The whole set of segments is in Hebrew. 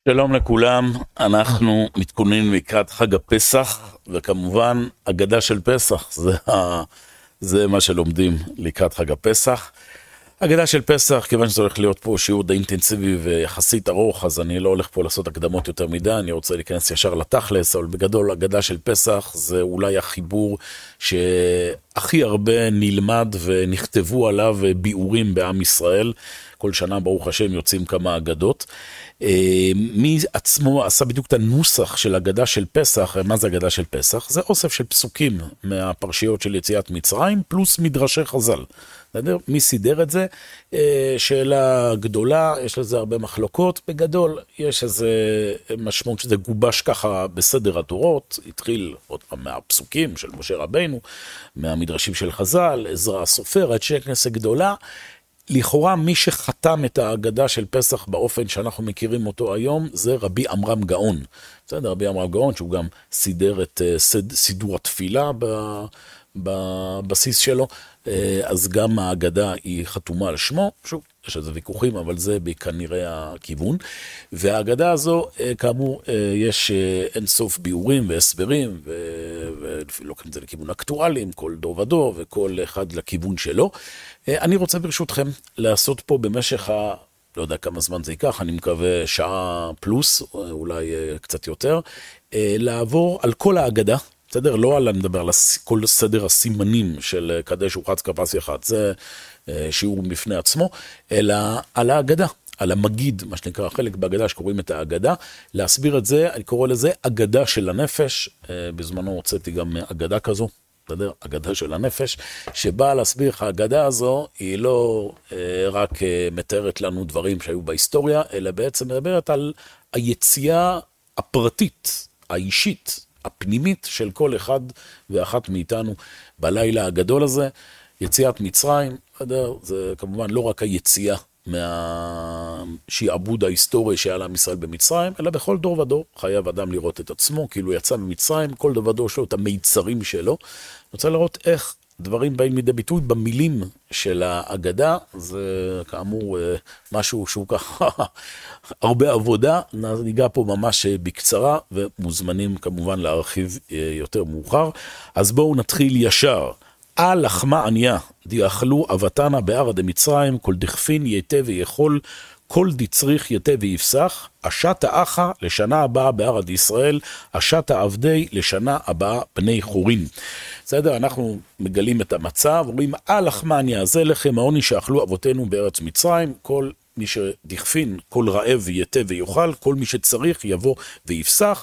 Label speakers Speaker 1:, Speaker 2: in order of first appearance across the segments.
Speaker 1: שלום לכולם, אנחנו מתכוננים לקראת חג הפסח, וכמובן, אגדה של פסח, זה מה שלומדים לקראת חג הפסח. אגדה של פסח, כיוון שזה הולך להיות פה שיעור די אינטנסיבי ויחסית ארוך, אז אני לא הולך פה לעשות הקדמות יותר מדי, אני רוצה להיכנס ישר לתכלס, אבל בגדול, אגדה של פסח זה אולי החיבור שהכי הרבה נלמד ונכתבו עליו ביאורים בעם ישראל. כל שנה, ברוך השם, יוצאים כמה אגדות. מי עצמו עשה בדיוק את הנוסח של אגדה של פסח. מה זה אגדה של פסח? זה אוסף של פסוקים מהפרשיות של יציאת מצרים, פלוס מדרשי חז"ל. מי סידר את זה? שאלה גדולה, יש לזה הרבה מחלוקות. בגדול, יש איזה משמעות שזה גובש ככה בסדר התורות, התחיל עוד פעם מהפסוקים של משה רבינו, מהמדרשים של חז"ל, עזרא הסופר, עד כנסת גדולה. לכאורה מי שחתם את האגדה של פסח באופן שאנחנו מכירים אותו היום, זה רבי עמרם גאון. בסדר, רבי עמרם גאון, שהוא גם סידר את סידור התפילה בבסיס שלו, אז גם האגדה היא חתומה על שמו, שוב, יש איזה ויכוחים, אבל זה כנראה הכיוון. והאגדה הזו, כאמור, יש אין סוף ביאורים והסברים, ולוקחים את זה לכיוון אקטואליים, כל דור ודור, וכל אחד לכיוון שלו. אני רוצה ברשותכם לעשות פה במשך לא יודע כמה זמן זה ייקח, אני מקווה שעה פלוס, אולי קצת יותר, לעבור על כל האגדה, בסדר? לא על נדבר על כל סדר הסימנים של קדש ורחץ כרפס יחד, זה שיעור בפני עצמו, אלא על האגדה, על המגיד, מה שנקרא חלק באגדה שקוראים את האגדה, להסביר את זה, אני קורא לזה אגדה של הנפש, בזמנו הוצאתי גם אגדה כזו, בסדר? אגדה של הנפש, שבאה להסביר לך, האגדה הזו היא לא רק מתארת לנו דברים שהיו בהיסטוריה, אלא בעצם מדברת על היציאה הפרטית, האישית, הפנימית של כל אחד ואחת מאיתנו בלילה הגדול הזה. יציאת מצרים, זה כמובן לא רק היציאה מהשעבוד ההיסטורי שהיה לעם ישראל במצרים, אלא בכל דור ודור חייב אדם לראות את עצמו, כאילו יצא ממצרים, כל דור ודור שלו את המיצרים שלו. אני רוצה לראות איך דברים באים מידי ביטוי במילים של האגדה, זה כאמור משהו שהוא ככה הרבה עבודה, ניגע פה ממש בקצרה, ומוזמנים כמובן להרחיב יותר מאוחר. אז בואו נתחיל ישר. על לחמה עניה, דיאכלו אבתנה בערה דמצרים, כל דכפין יתה ויכול, כל דצריך יתה ויפסח, אשת האחה לשנה הבאה בערה דישראל, אשת העבדי לשנה הבאה בני חורין. בסדר, אנחנו מגלים את המצב, אומרים, על לחמה עניה, זה לחם העוני שאכלו אבותינו בארץ מצרים, כל מי שדכפין, כל רעב יתה ויוכל, כל מי שצריך יבוא ויפסח,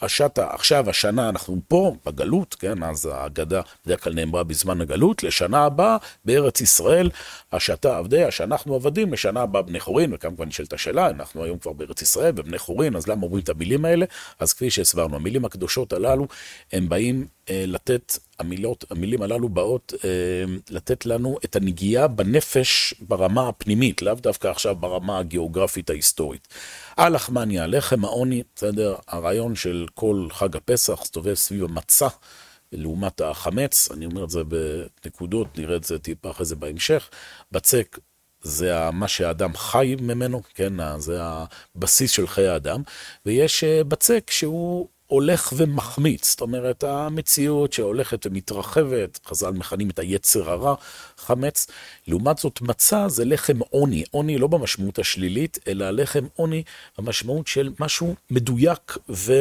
Speaker 1: עכשיו השנה אנחנו פה בגלות, כן, אז האגדה בדרך כלל נאמרה בזמן הגלות, לשנה הבאה בארץ ישראל, השתה עבדי, שאנחנו עבדים, לשנה הבאה בני חורין, וכמובן נשאלת השאלה, אנחנו היום כבר בארץ ישראל בבני חורין, אז למה אומרים את המילים האלה? אז כפי שהסברנו, המילים הקדושות הללו, הם באים לתת, המילים הללו באות לתת לנו את הנגיעה בנפש ברמה הפנימית, לאו דווקא עכשיו ברמה הגיאוגרפית ההיסטורית. על לחמניה, לחם העוני, בסדר, הרעיון של כל חג הפסח, סתובב סביב המצה, לעומת החמץ, אני אומר את זה בנקודות, נראה את זה טיפה אחרי זה בהמשך, בצק זה מה שהאדם חי ממנו, כן, זה הבסיס של חיי האדם, ויש בצק שהוא הולך ומחמיץ, זאת אומרת, המציאות שהולכת ומתרחבת, חז"ל מכנים את היצר הרע, חמץ, לעומת זאת מצה זה לחם עוני, עוני לא במשמעות השלילית, אלא לחם עוני במשמעות של משהו מדויק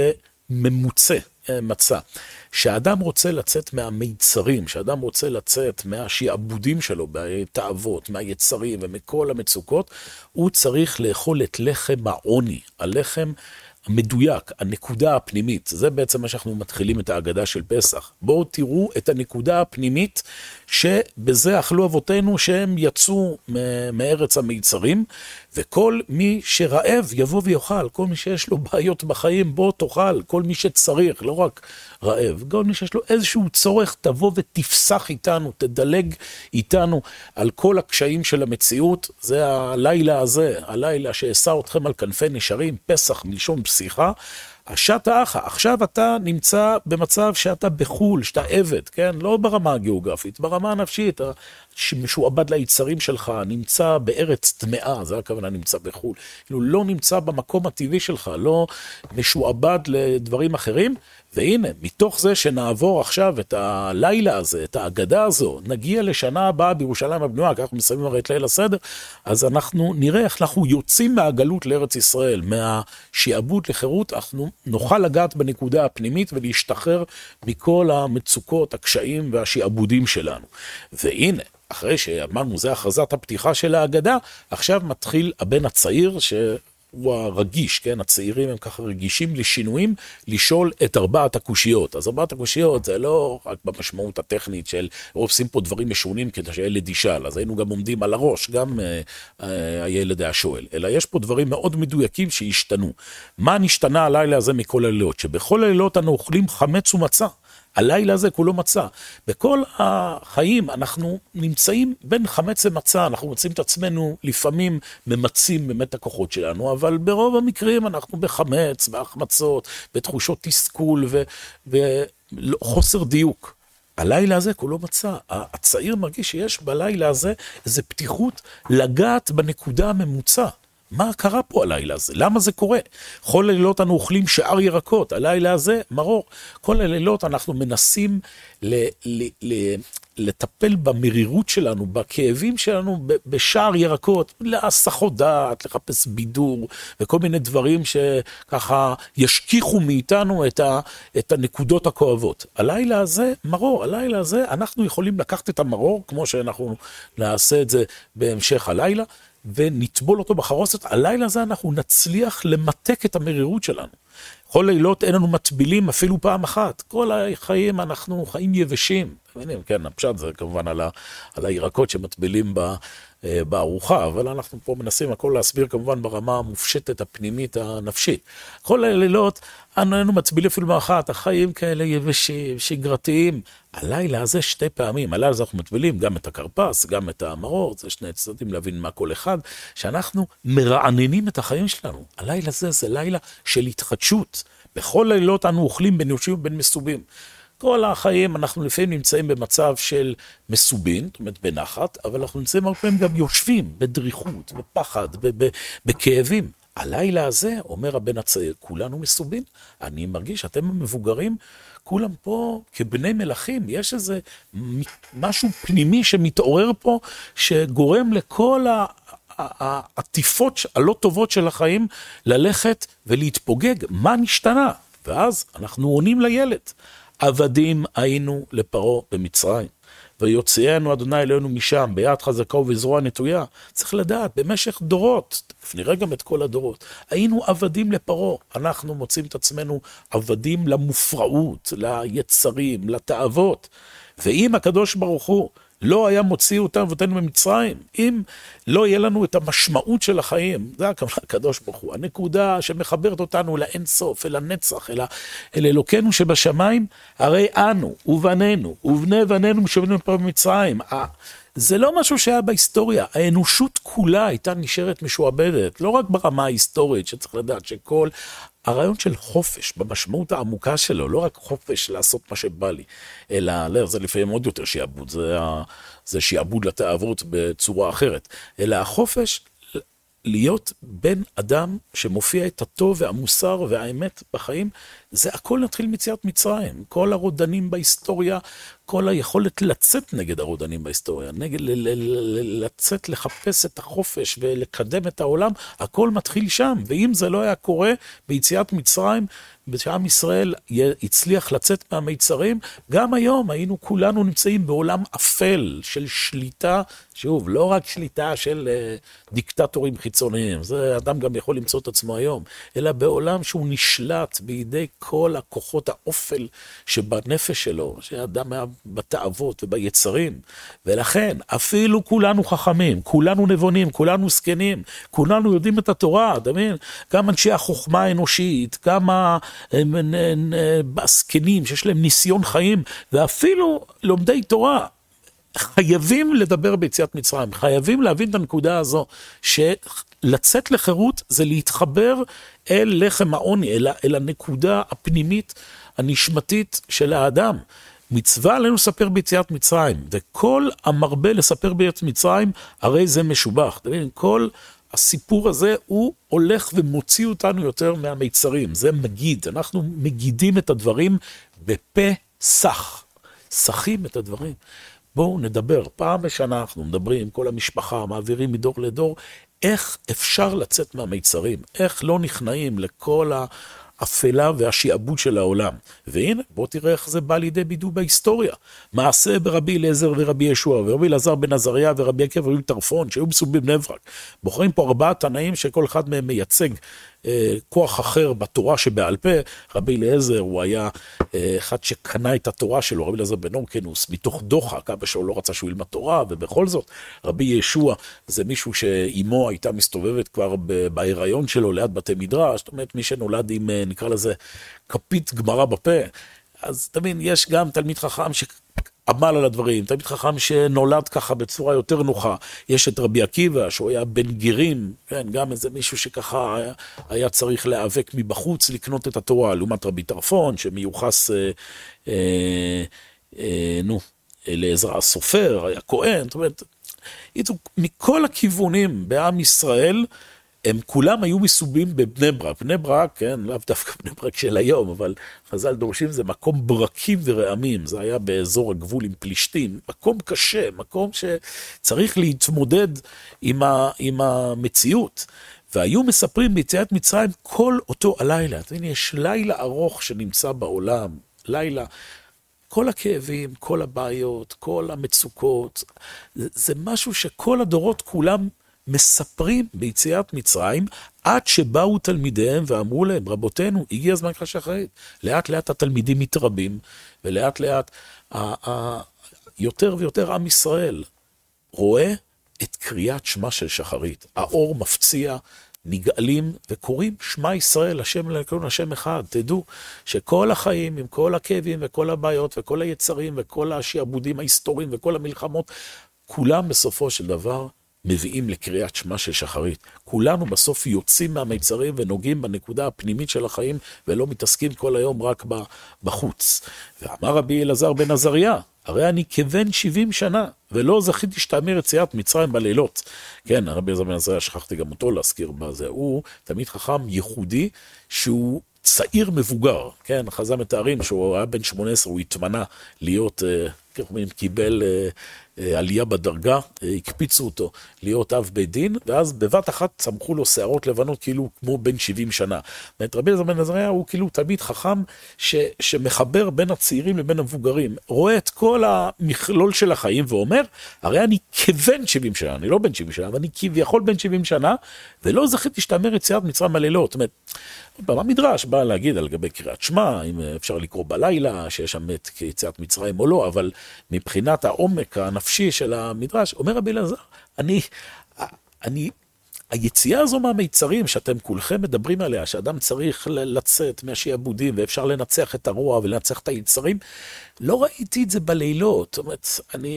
Speaker 1: וממוצע, מצה. שהאדם רוצה לצאת מהמיצרים, שהאדם רוצה לצאת מהשעבודים שלו, בתאוות, מהיצרים ומכל המצוקות, הוא צריך לאכול את לחם העוני, הלחם המדויק, הנקודה הפנימית. זה בעצם מה שאנחנו מתחילים את האגדה של פסח. בואו תראו את הנקודה הפנימית שבזה אכלו אבותינו שהם יצאו מארץ המיצרים, וכל מי שרעב יבוא ויאכל, כל מי שיש לו בעיות בחיים בוא תאכל, כל מי שצריך, לא רק רעב, כל מי שיש לו איזשהו צורך תבוא ותפסח איתנו, תדלג איתנו על כל הקשיים של המציאות. זה הלילה הזה, הלילה שעשה אתכם על כנפי נשרים, פסח מלשון פסיחה, השעת אחא, עכשיו אתה נמצא במצב שאתה בחול, שאתה עבד, כן? לא ברמה הגיאוגרפית, ברמה הנפשית, שמשועבד ליצרים שלך, נמצא בארץ טמאה, זה הכוונה נמצא בחול, כאילו לא נמצא במקום הטבעי שלך, לא משועבד לדברים אחרים, והנה, מתוך זה שנעבור עכשיו את הלילה הזה, את האגדה הזו, נגיע לשנה הבאה בירושלים הבנויה, כי אנחנו מסיימים הרי את ליל הסדר, אז אנחנו נראה איך אנחנו יוצאים מהגלות לארץ ישראל, מהשיעבוד לחירות, אנחנו נוכל לגעת בנקודה הפנימית ולהשתחרר מכל המצוקות, הקשיים והשיעבודים שלנו. והנה, אחרי שאמרנו, זה הכרזת הפתיחה של האגדה, עכשיו מתחיל הבן הצעיר הוא הרגיש, כן? הצעירים הם ככה רגישים לשינויים, לשאול את 4 הקושיות. אז 4 הקושיות זה לא רק במשמעות הטכנית של עושים פה דברים משונים כדי שהילד ישאל, אז היינו גם עומדים על הראש, גם הילד היה שואל, אלא יש פה דברים מאוד מדויקים שהשתנו. מה נשתנה הלילה הזה מכל הלילות? שבכל הלילות אנו אוכלים חמץ ומצה. הלילה הזה כולו מצה. בכל החיים אנחנו נמצאים בין חמץ ומצה, אנחנו מוצאים את עצמנו לפעמים ממצים באמת הכוחות שלנו, אבל ברוב המקרים אנחנו בחמץ, בהחמצות, בתחושות תסכול וחוסר דיוק. הלילה הזה כולו מצה. הצעיר מרגיש שיש בלילה הזה איזו פתיחות לגעת בנקודה הממוצע. מה קרה פה הלילה הזה? למה זה קורה? כל הלילות אנו אוכלים שאר ירקות, הלילה הזה מרור. כל הלילות אנחנו מנסים לטפל במרירות שלנו, בכאבים שלנו, בשאר ירקות, להסחות דעת, לחפש בידור, וכל מיני דברים שככה ישכיחו מאיתנו את הנקודות הכואבות. הלילה הזה מרור, הלילה הזה אנחנו יכולים לקחת את המרור, כמו שאנחנו נעשה את זה בהמשך הלילה, ונטבול אותו בחרוסת. הלילה הזה אנחנו נצליח למתק את המרירות שלנו. כל לילות אין לנו מטבילים אפילו פעם אחת. כל החיים אנחנו חיים יבשים. כן, הפשט זה כמובן על הירקות שמטבילים בארוחה, אבל אנחנו פה מנסים הכל להסביר כמובן ברמה המופשטת, הפנימית, הנפשית. כל הלילות אנו מצבילים אפילו מאחת, החיים כאלה יבשים, שגרתיים. הלילה הזה 2 פעמים, הלילה הזה אנחנו מטבילים גם את הקרפס, גם את המרור, זה 2 צדדים להבין מה כל אחד, שאנחנו מרעננים את החיים שלנו. הלילה הזה זה לילה של התחדשות. בכל לילות אנו אוכלים בין יושבים ובין מסובים. כל החיים אנחנו לפעמים נמצאים במצב של מסובין, זאת אומרת בנחת, אבל אנחנו נמצאים הרבה פעמים גם יושבים בדריכות, בפחד, בכאבים. הלילה הזה, אומר הבן הצעיר, כולנו מסובין. אני מרגיש, אתם המבוגרים, כולם פה כבני מלכים. יש איזה משהו פנימי שמתעורר פה, שגורם לכל העטיפות הלא טובות של החיים ללכת ולהתפוגג. מה נשתנה? ואז אנחנו עונים לילד. עבדים היינו לפרעה במצרים, ויוציאנו אדוני אלינו משם, ביד חזקה ובזרוע נטויה. צריך לדעת, במשך דורות, נראה גם את כל הדורות, היינו עבדים לפרעה. אנחנו מוצאים את עצמנו עבדים למופרעות, ליצרים, לתאוות. ואם הקדוש ברוך הוא לא היה מוציא אותנו ממצרים, אם לא יהיה לנו את המשמעות של החיים, זה הכוונה הקדוש ברוך הוא, הנקודה שמחברת אותנו לאין סוף, אל הנצח, אל אלוקינו שבשמיים, הרי אנו ובנינו ובני בנינו משובנו פה במצרים. זה לא משהו שהיה בהיסטוריה, האנושות כולה הייתה נשארת משועבדת, לא רק ברמה ההיסטורית, שצריך לדעת שכל הרעיון של חופש, במשמעות העמוקה שלו, לא רק חופש לעשות מה שבא לי, אלא זה לפעמים עוד יותר שיעבוד, זה שיעבוד לתאוות בצורה אחרת, אלא החופש להיות בן אדם שמופיע את הטוב והמוסר והאמת בחיים, זה הכל נתחיל מציאת מצרים. כל הרודנים בהיסטוריה, כל היכולת לצאת נגד הרודנים בהיסטוריה, נגד לצאת לחפש את החופש ולקדם את העולם, הכל מתחיל שם. ואם זה לא היה קורה ביציאת מצרים, בשעם ישראל הצליח לצאת מהמיצרים, גם היום היינו כולנו נמצאים בעולם אפל של שליטה, שוב, לא רק שליטה של דיקטטורים חיצוניים, זה אדם גם יכול למצוא את עצמו היום, אלא בעולם שהוא נשלט בידי כל הכוחות האופל שבנפש שלו, שהאדם היה בתאוות וביצרים, ולכן אפילו כולנו חכמים, כולנו נבונים, כולנו זקנים, כולנו יודעים את התורה, דמיין, גם אנשי החוכמה האנושית, גם הזקנים שיש להם ניסיון חיים, ואפילו לומדי תורה, חייבים לדבר ביציאת מצרים, חייבים להבין את הנקודה הזו, שלצאת לחירות זה להתחבר אל לחם העוני, אל הנקודה הפנימית, הנשמתית של האדם. מצווה עלינו לספר ביציאת מצרים, וכל המרבה לספר ביציאת מצרים, הרי זה משובח. כל הסיפור הזה הוא הולך ומוציא אותנו יותר מהמיצרים, זה מגיד, אנחנו מגידים את הדברים בפה סח, סחים את הדברים. בואו נדבר, פעם בשנה אנחנו מדברים, כל המשפחה, מעבירים מדור לדור, איך אפשר לצאת מהמיצרים, איך לא נכנעים לכל האפלה והשיעבוד של העולם. והנה, בוא תראה איך זה בא לידי ביטוי בהיסטוריה. מעשה ברבי אליעזר ורבי ישוע, ורבי אלעזר בן עזריה ורבי עקיבא ורבי טרפון, שהיו מסובים בבני ברק. בוחרים פה 4 תנאים שכל אחד מהם מייצג כוח אחר בתורה שבעל פה. רבי אליעזר הוא היה אחד שקנה את התורה שלו, רבי אליעזר בן הורקנוס, מתוך דוחק, אבא שלו לא רצה שהוא ילמד תורה, ובכל זאת, רבי ישוע זה מישהו שאימו הייתה מסתובבת כבר בהיריון שלו ליד בתי מדרש, זאת אומרת מי שנולד עם, נקרא לזה, כפית גמרא בפה. אז תמיד יש גם תלמיד חכם עמל על הדברים, תלמיד חכם שנולד ככה בצורה יותר נוחה. יש את רבי עקיבא, שהוא היה בן גרים, כן, גם איזה מישהו שככה היה צריך להיאבק מבחוץ, לקנות את התורה, לעומת רבי טרפון, שמיוחס, לעזרא הסופר, היה כהן, זאת אומרת, מכל הכיוונים בעם ישראל, הם כולם היו מסובים בבני ברק. בני ברק, כן, לאו דווקא בני ברק של היום, אבל חז"ל דורשים זה מקום ברקים ורעמים. זה היה באזור הגבול עם פלישתים. מקום קשה, מקום שצריך להתמודד עם המציאות. והיו מספרים ביציאת מצרים כל אותו הלילה. הנה, יש לילה ארוך שנמצא בעולם. לילה, כל הכאבים, כל הבעיות, כל המצוקות. זה משהו שכל הדורות כולם מספרים ביציאת מצרים, עד שבאו תלמידיהם ואמרו להם, רבותינו, הגיע הזמן שחרית. לאט לאט התלמידים מתרבים, ולאט לאט יותר ויותר עם ישראל רואה את קריאת שמה של שחרית. האור מפציע, נגאלים וקוראים שמה ישראל, השם אלוהינו, השם אחד. תדעו שכל החיים, עם כל הכאבים וכל הבעיות וכל היצרים וכל השעבודים ההיסטוריים וכל המלחמות, כולם בסופו של דבר מביאים לקריאת שמה של שחרית. כולנו בסוף יוצאים מהמיצרים ונוגעים בנקודה הפנימית של החיים, ולא מתעסקים כל היום רק בחוץ. ואמר רבי אלעזר בן עזריה, הרי אני כבן 70 שנה, ולא זכיתי שתאמר יציאת מצרים בלילות. כן, הרבי אלעזר בן עזריה, שכחתי גם אותו להזכיר בזה, הוא תלמיד חכם ייחודי, שהוא צעיר מבוגר, כן, חז"ל מתארים שהוא היה בן 18, הוא התמנה להיות, קיבל עלייה בדרגה, הקפיצו אותו להיות אב בית דין, ואז בבת אחת צמחו לו שערות לבנות כאילו כמו בן 70 שנה. רבי אלעזר בן עזריה הוא כאילו תלמיד חכם שמחבר בין הצעירים לבין המבוגרים, רואה את כל המכלול של החיים ואומר, הרי אני כבן 70 שנה, אני לא בן 70 שנה, אבל אני כביכול בן 70 שנה, ולא זכיתי שתאמר יציאת מצרים בלילות. זאת אומרת, במדרש בא להגיד על גבי קריאת שמע, אם אפשר לקרוא בלילה, שיש שם את יציאת מצרים או לא, אבל מבחינת העומק הנפשי של המדרש, אומר רבי אלעזר, היציאה הזו מהמיצרים שאתם כולכם מדברים עליה, שאדם צריך לצאת מהשעבודים, ואפשר לנצח את הרוע ולנצח את היצרים, לא ראיתי את זה בלילות. זאת אומרת,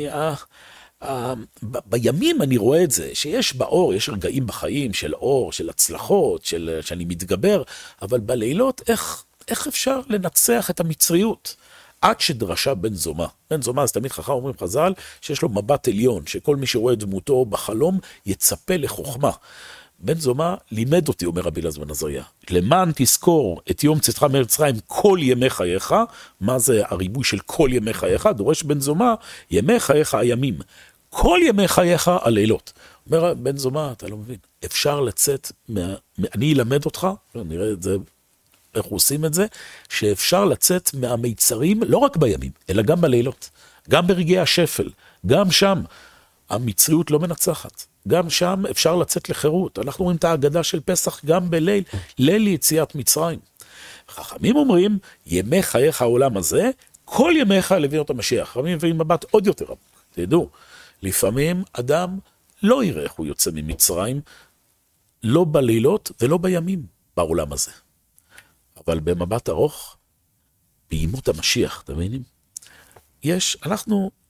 Speaker 1: בימים אני רואה את זה, שיש באור, יש רגעים בחיים של אור, של הצלחות, שאני מתגבר, אבל בלילות איך אפשר לנצח את המצריות? עד שדרשה בן זומא. בן זומא, אז תמיד חכם אומרים חז"ל, שיש לו מבט עליון, שכל מי שרואה דמותו בחלום יצפה לחוכמה. בן זומא לימד אותי, אומר רבי אלעזר בן עזריה, למען תזכור את יום צאתך מארץ מצרים כל ימי חייך. מה זה הריבוי של כל ימי חייך? דורש בן זומא, ימי חייך הימים. כל ימי חייך הלילות. אומר בן זומא, אתה לא מבין, אפשר לצאת, אני אלמד אותך, נראה את זה, איך עושים את זה, שאפשר לצאת מהמיצרים, לא רק בימים, אלא גם בלילות, גם ברגעי השפל, גם שם המצריות לא מנצחת, גם שם אפשר לצאת לחירות. אנחנו רואים את ההגדה של פסח גם בליל, ליל יציאת מצרים. חכמים אומרים, ימי חייך העולם הזה, כל ימיך לביא אותה משיח. חכמים מביאים מבט עוד יותר עמוק. תדעו, לפעמים אדם לא יראה איך הוא יוצא ממצרים, לא בלילות ולא בימים בעולם הזה. אבל במבט ארוך, בימות המשיח, אתם מבינים? אנחנו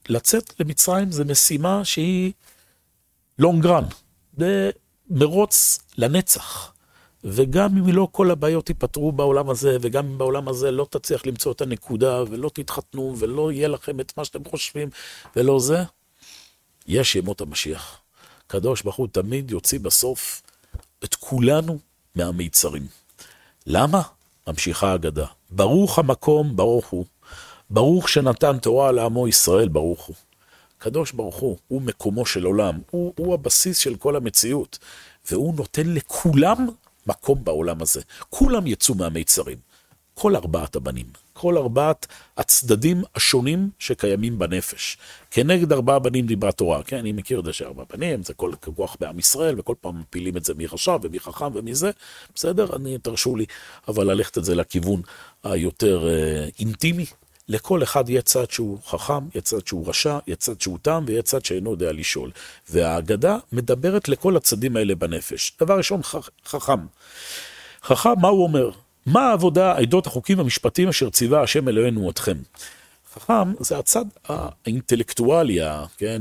Speaker 1: לצאת למצרים זה משימה שהיא לונגרן, זה מרוץ לנצח. וגם אם לא כל הבעיות ייפתרו בעולם הזה, וגם אם בעולם הזה לא תצליח למצוא את הנקודה, ולא תתחתנו, ולא יהיה לכם את מה שאתם חושבים, ולא זה, יש ימות המשיח. קדוש ברוך הוא תמיד יוציא בסוף את כולנו מהמיצרים. למה? ממשיכה האגדה. ברוך המקום, ברוך הוא. ברוך שנתן תורה לעמו ישראל, ברוך הוא. קדוש ברוך הוא מקומו של עולם, הוא הבסיס של כל המציאות, והוא נותן לכולם מקום בעולם הזה. כולם יצאו מהמיצרים. כל ארבעת הבנים, כל ארבעת הצדדים השונים שקיימים בנפש. כנגד ארבעה בנים דיברה תורה, כן, אני מכיר את זה שארבעה בנים, זה כל כוח בעם ישראל, וכל פעם מפילים את זה מרשע ומחכם ומזה, בסדר, תרשו לי, אבל ללכת את זה לכיוון היותר אינטימי. לכל אחד יהיה צד שהוא חכם, יהיה צד שהוא רשע, יהיה צד שהוא תם, ויהיה צד שאינו יודע לשאול. והאגדה מדברת לכל הצדים האלה בנפש. דבר ראשון, חכם. חכם, מה הוא אומר? מה העבודה, העדות, החוקים המשפטיים אשר ציווה השם אלוהינו אתכם? חכם זה הצד האינטלקטואלי, כן?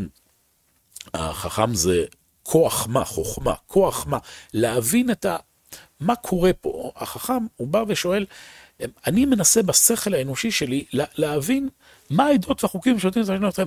Speaker 1: החכם זה כוח מה, חוכמה, כוח מה, להבין מה קורה פה. החכם הוא בא ושואל, אני מנסה בשכל האנושי שלי להבין מה העדות והחוקים המשפטיים שאני אתכם.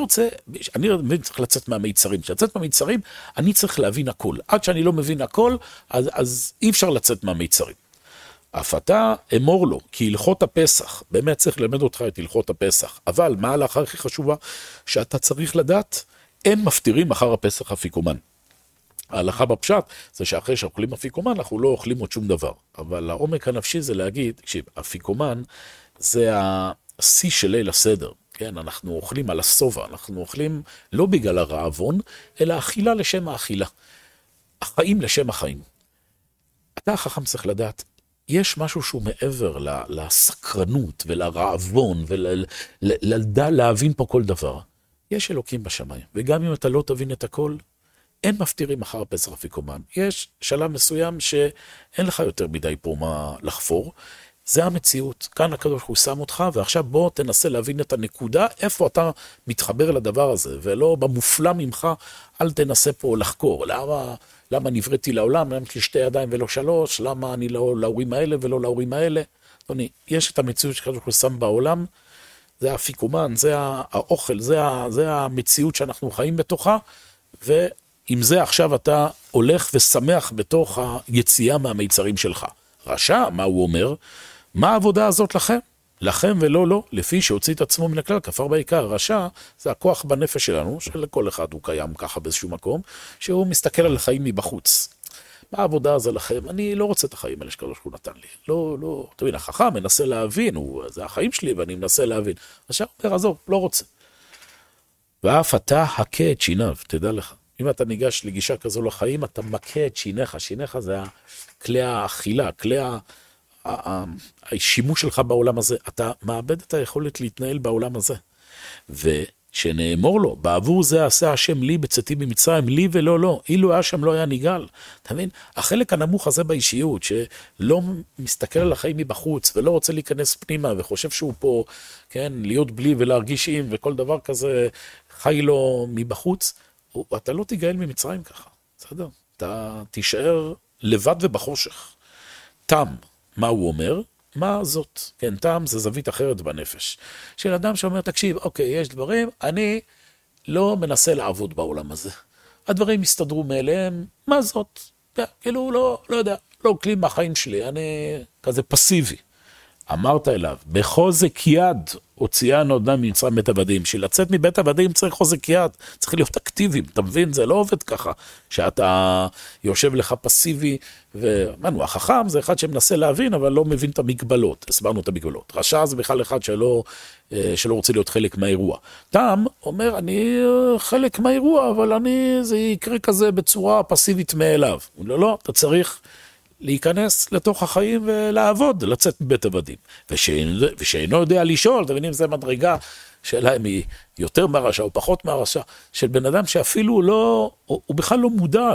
Speaker 1: אני צריך לצאת מהמיצרים. כשלצאת מהמיצרים, אני צריך להבין הכל. עד שאני לא מבין הכל, אז אי אפשר לצאת מהמיצרים. אף אתה אמור לו, כי הלכות הפסח, באמת צריך ללמד אותך את הלכות הפסח, אבל מה ההלכה הכי חשובה? שאתה צריך לדעת, אין מפטירים אחר הפסח אפיקומן. ההלכה בפשט זה שאחרי שאוכלים אפיקומן, אנחנו לא אוכלים עוד שום דבר. אבל העומק הנפשי זה להגיד, אפיקומן זה השיא של ליל הסדר. כן, אנחנו אוכלים על הסובה, אנחנו אוכלים לא בגלל הרעבון, אלא אכילה לשם האכילה. החיים לשם החיים. אתה החכם צריך לדעת, יש משהו שהוא מעבר לסקרנות ולרעבון ולהבין פה כל דבר. יש אלוקים בשמיים, וגם אם אתה לא תבין את הכל, אין מפטירים אחר פסח אפיקומן. יש שלב מסוים שאין לך יותר מדי פה מה לחפור. זה המציאות. כאן הקדוש הוא שם אותך, ועכשיו בוא תנסה להבין את הנקודה, איפה אתה מתחבר לדבר הזה, ולא במופלא ממך, אל תנסה פה לחקור. למה נבראתי לעולם? למה יש לי 2 ידיים ולא 3? למה אני לא להורים האלה ולא להורים האלה? אדוני, יש את המציאות שקדוש הוא שם בעולם, זה האפיקומן, זה האוכל, זה המציאות שאנחנו חיים בתוכה, ועם זה עכשיו אתה הולך ושמח בתוך היציאה מהמיצרים שלך. רשע, מה הוא אומר? מה העבודה הזאת לכם? לכם ולא לא, לפי שהוציא את עצמו מן הכלל, כפר בעיקר. רשע זה הכוח בנפש שלנו, שלכל אחד הוא קיים ככה באיזשהו מקום, שהוא מסתכל על החיים מבחוץ. מה העבודה הזו לכם? אני לא רוצה את החיים האלה שקדוש הוא נתן לי. לא, תבין, החכם מנסה להבין, זה החיים שלי ואני מנסה להבין. רשע אומר, עזוב, לא רוצה. ואף אתה הכה את שיניו, תדע לך. אם אתה ניגש לגישה כזו לחיים, אתה מכה את שיניך. שיניך זה כלי האכילה, כלי השימוש שלך בעולם הזה. אתה מאבד את היכולת להתנהל בעולם הזה. ושנאמור לו, בעבור זה עשה השם לי בצאתי ממצרים, לי ולא לא. אילו היה שם לא היה ניגל. אתה מבין? החלק הנמוך הזה באישיות, שלא מסתכל על החיים מבחוץ, ולא רוצה להיכנס פנימה, וחושב שהוא פה, כן, להיות בלי ולהרגיש עם, וכל דבר כזה חי לו מבחוץ, אתה לא תיגאל ממצרים ככה, בסדר? אתה תישאר לבד ובחושך. תם, מה הוא אומר? מה זאת? כן, תם זה זווית אחרת בנפש. של אדם שאומר, תקשיב, אוקיי, יש דברים, אני לא מנסה לעבוד בעולם הזה. הדברים מסתדרו מאליהם, מה זאת? כאילו, לא יודע, לא כלים מהחיים שלי, אני כזה פסיבי. אמרת אליו, בחוזק יד הוציאנו אדם ממצרים בית עבדים. שלצאת מבית עבדים צריך חוזק יד, צריך להיות אקטיביים, אתה מבין? זה לא עובד ככה, שאתה יושב לך פסיבי, ואמרנו, החכם זה אחד שמנסה להבין, אבל לא מבין את המגבלות, הסברנו את המגבלות. רשע זה בכלל אחד שלא רוצה להיות חלק מהאירוע. תם אומר, אני חלק מהאירוע, אבל זה יקרה כזה בצורה פסיבית מאליו. לא, אתה צריך להיכנס לתוך החיים ולעבוד, לצאת מבית עבדים. ושאינו יודע לשאול, אתם מבינים, זה מדרגה שלהם היא יותר מהרשע או פחות מהרשע, של בן אדם שאפילו לא, הוא בכלל לא מודע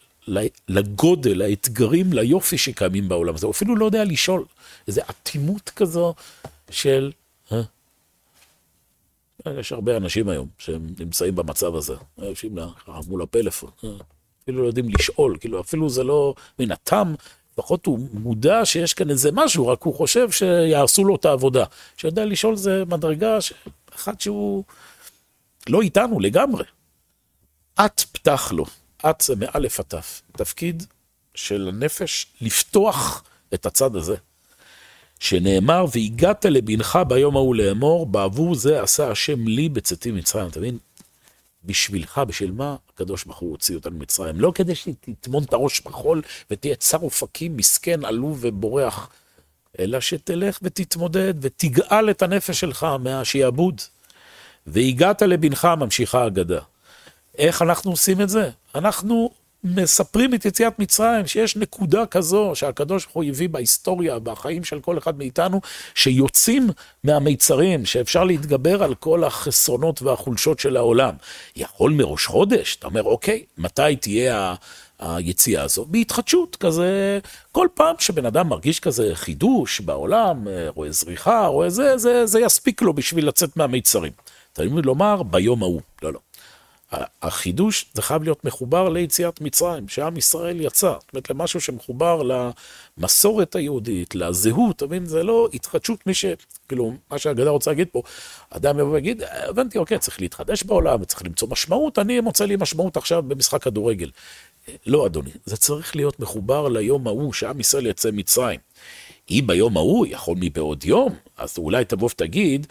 Speaker 1: לגודל, לאתגרים, ליופי שקיימים בעולם הזה, הוא אפילו לא יודע לשאול. איזו אטימות כזו של, יש הרבה אנשים היום שהם נמצאים במצב הזה, יושבים מול הפלאפון, אפילו לא יודעים לשאול, כאילו אפילו זה לא מן התם, לפחות הוא מודע שיש כאן איזה משהו, רק הוא חושב שיעשו לו את העבודה. שיודע לשאול זה מדרגה, אחד שהוא לא איתנו לגמרי. את פתח לו, את זה מאלף עטף, תפקיד של הנפש לפתוח את הצד הזה. שנאמר, והגעת לבנך ביום ההוא לאמור, בעבור זה עשה השם לי בצאתי מצרים. אתה מבין? בשבילך, בשביל מה? הקדוש ברוך הוא הוציא אותנו מצרים. לא כדי שתטמון את הראש בחול ותהיה צר אופקים, מסכן, עלוב ובורח, אלא שתלך ותתמודד ותגאל את הנפש שלך מהשיעבוד. והגעת לבנך, ממשיכה האגדה. איך אנחנו עושים את זה? אנחנו מספרים את יציאת מצרים, שיש נקודה כזו שהקדוש ברוך הוא הביא בהיסטוריה, בחיים של כל אחד מאיתנו, שיוצאים מהמיצרים, שאפשר להתגבר על כל החסרונות והחולשות של העולם. יכול מראש חודש, אתה אומר, אוקיי, מתי תהיה היציאה הזו? בהתחדשות כזה, כל פעם שבן אדם מרגיש כזה חידוש בעולם, רואה זריחה, רואה זה יספיק לו בשביל לצאת מהמיצרים. אתה יכול לומר, ביום ההוא, לא. החידוש זה חייב להיות מחובר ליציאת מצרים, שעם ישראל יצא, זאת אומרת למשהו שמחובר למסורת היהודית, לזהות, תבין, זה לא התחדשות כאילו, מה שהאגדה רוצה להגיד פה, אדם יבוא ויגיד, הבנתי, אוקיי, צריך להתחדש בעולם, צריך למצוא משמעות, אני מוצא לי משמעות עכשיו במשחק כדורגל. לא, אדוני, זה צריך להיות מחובר ליום ההוא, שעם ישראל יצא מצרים. אם ביום ההוא יכול מבעוד יום, אז אולי תבוא ותגיד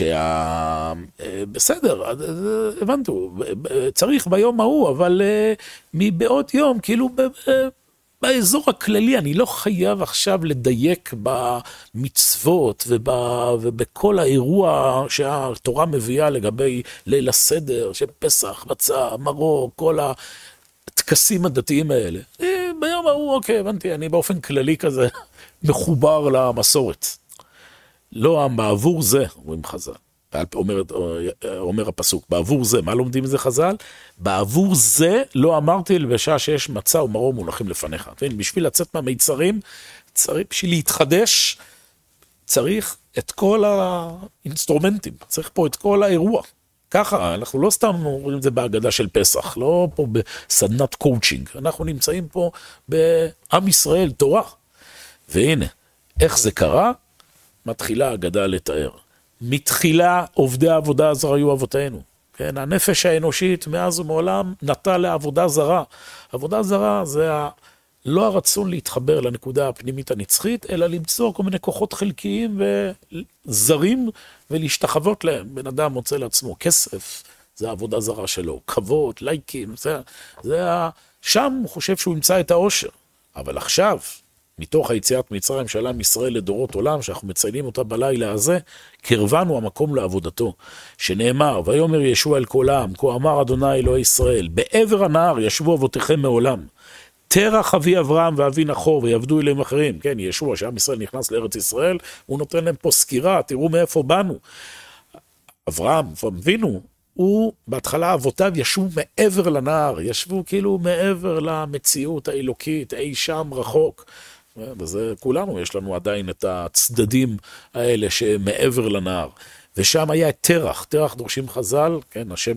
Speaker 1: בסדר, הבנתו, צריך ביום ההוא, אבל מבעוד יום, כאילו באזור הכללי, אני לא חייב עכשיו לדייק במצוות ובכל האירוע שהתורה מביאה לגבי ליל הסדר, שפסח, מצה, מרור, כל הטקסים הדתיים האלה. ביום ההוא, אוקיי, הבנתי, אני באופן כללי כזה מחובר למסורת. לא, בעבור זה, אומרים חז"ל. אומר הפסוק, בעבור זה, מה לומדים מזה חז"ל? בעבור זה לא אמרתי בשעה שיש מצה ומרור מונחים לפניך. בשביל לצאת מהמיצרים, בשביל להתחדש, צריך את כל האינסטרומנטים, צריך פה את כל האירוע. ככה, אנחנו לא סתם אומרים את זה בהגדה של פסח, לא פה בסדנת קואוצ'ינג, אנחנו נמצאים פה בעם ישראל, תורה. והנה, איך זה קרה? מתחילה האגדה לתאר. מתחילה עובדי העבודה הזרה היו אבותינו. כן, הנפש האנושית מאז ומעולם נטה לעבודה זרה. עבודה זרה זה לא הרצון להתחבר לנקודה הפנימית הנצחית, אלא למצוא כל מיני כוחות חלקיים וזרים ולהשתחוות להם. בן אדם מוצא לעצמו כסף, זה העבודה זרה שלו, כבוד, לייקים, שם הוא חושב שהוא ימצא את האושר. אבל עכשיו, מתוך היציאת מצרים של עם ישראל לדורות עולם, שאנחנו מציינים אותה בלילה הזה, קרבנו המקום לעבודתו, שנאמר, ויאמר ישוע אל כל העם, כה אמר אדוני אלוהי ישראל, בעבר הנהר ישבו אבותיכם מעולם, תרח אבי אברהם ואבי נחור ויעבדו אליהם אחרים. כן, ישוע, שעם ישראל נכנס לארץ ישראל, הוא נותן להם פה סקירה, תראו מאיפה באנו. אברהם, אבינו, הוא בהתחלה אבותיו ישבו מעבר לנהר, ישבו כאילו מעבר למציאות האלוקית, אי שם רחוק. וזה כולנו, יש לנו עדיין את הצדדים האלה שמעבר לנהר. ושם היה את תרח דורשים חז"ל, כן, השם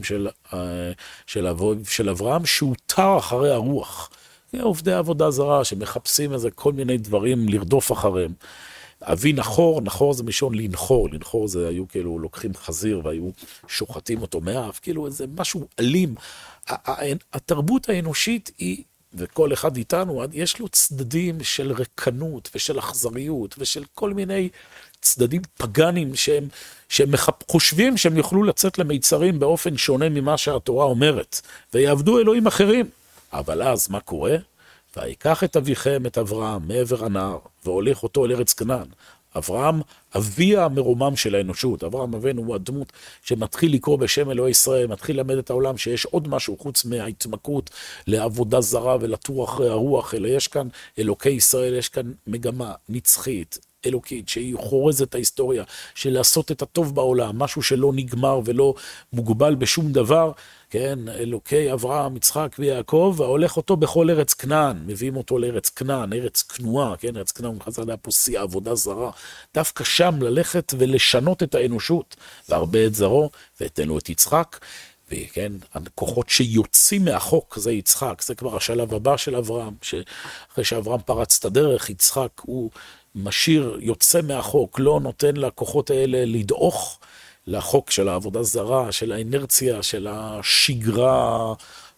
Speaker 1: של אברהם, שהוא תר אחרי הרוח. עובדי עבודה זרה שמחפשים איזה כל מיני דברים לרדוף אחריהם. אבי נחור זה משון לנחור, לנחור זה היו כאילו לוקחים חזיר והיו שוחטים אותו מאף, כאילו איזה משהו אלים. התרבות האנושית היא, וכל אחד איתנו, יש לו צדדים של רקנות ושל אכזריות ושל כל מיני צדדים פגנים שהם חושבים שהם יוכלו לצאת למיצרים באופן שונה ממה שהתורה אומרת, ויעבדו אלוהים אחרים. אבל אז מה קורה? ויקח את אביכם, את אברהם, מעבר הנהר, והוליך אותו אל ארץ כנען. אברהם, אבי המרומם של האנושות. אברהם אבינו הוא הדמות שמתחיל לקרוא בשם אלוהי ישראל, מתחיל למד את העולם שיש עוד משהו חוץ מההתמכרות לעבודה זרה ולטור אחרי הרוח, אלא יש כאן אלוקי ישראל, יש כאן מגמה נצחית, אלוקית, שהיא חורזת את ההיסטוריה, של לעשות את הטוב בעולם, משהו שלא נגמר ולא מוגבל בשום דבר, כן, אלוקי אברהם, יצחק ויעקב, והולך אותו בכל ארץ כנען, מביאים אותו לארץ כנען, ארץ כנועה, כן, ארץ כנען, חז"ל היה פה שיא עבודה זרה, דווקא שם ללכת ולשנות את האנושות, והרבה את זרו, ואתן לו את יצחק, וכן, הכוחות שיוצאים מהחוק, זה יצחק, זה כבר השלב הבא של אברהם, שאחרי שאברהם פרץ את הדרך, יצחק הוא משאיר, יוצא מהחוק, לא נותן לכוחות האלה לדעוך, לחוק של העבודה זרה, של האנרציה, של השגרה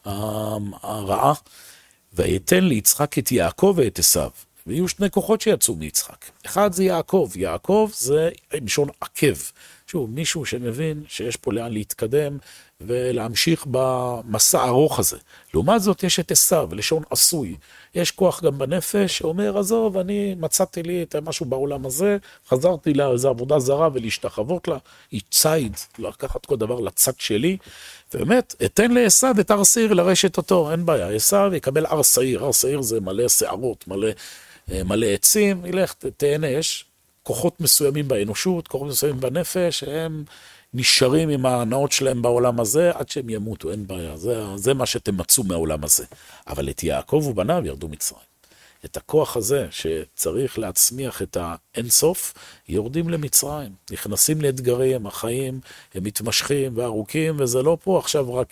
Speaker 1: הרעה, ויתן ליצחק את יעקב ואת עשיו. ויהיו שני כוחות שיצאו מיצחק. אחד זה יעקב, יעקב זה מלשון עקב. שוב, מישהו שמבין שיש פה לאן להתקדם ולהמשיך במסע הארוך הזה. לעומת זאת יש את עשיו, לשון עשוי. יש כוח גם בנפש שאומר, עזוב, אני מצאתי לי את משהו בעולם הזה, חזרתי לה איזו עבודה זרה ולהשתחוות לה, היא ציד, לקחת כל דבר לצד שלי, ובאמת, אתן לעשיו את הר שעיר לרשת אותו, אין בעיה, עשיו יקבל הר שעיר, הר שעיר זה מלא שערות, מלא עצים, ילך, תהנה, יש כוחות מסוימים באנושות, כוחות מסוימים בנפש, הם נשארים עם ההנאות שלהם בעולם הזה, עד שהם ימותו, אין בעיה, זה מה שתמצאו מהעולם הזה. אבל את יעקב ובניו ירדו מצרים. את הכוח הזה שצריך להצמיח את האינסוף, יורדים למצרים, נכנסים לאתגרים, החיים הם מתמשכים וארוכים, וזה לא פה עכשיו רק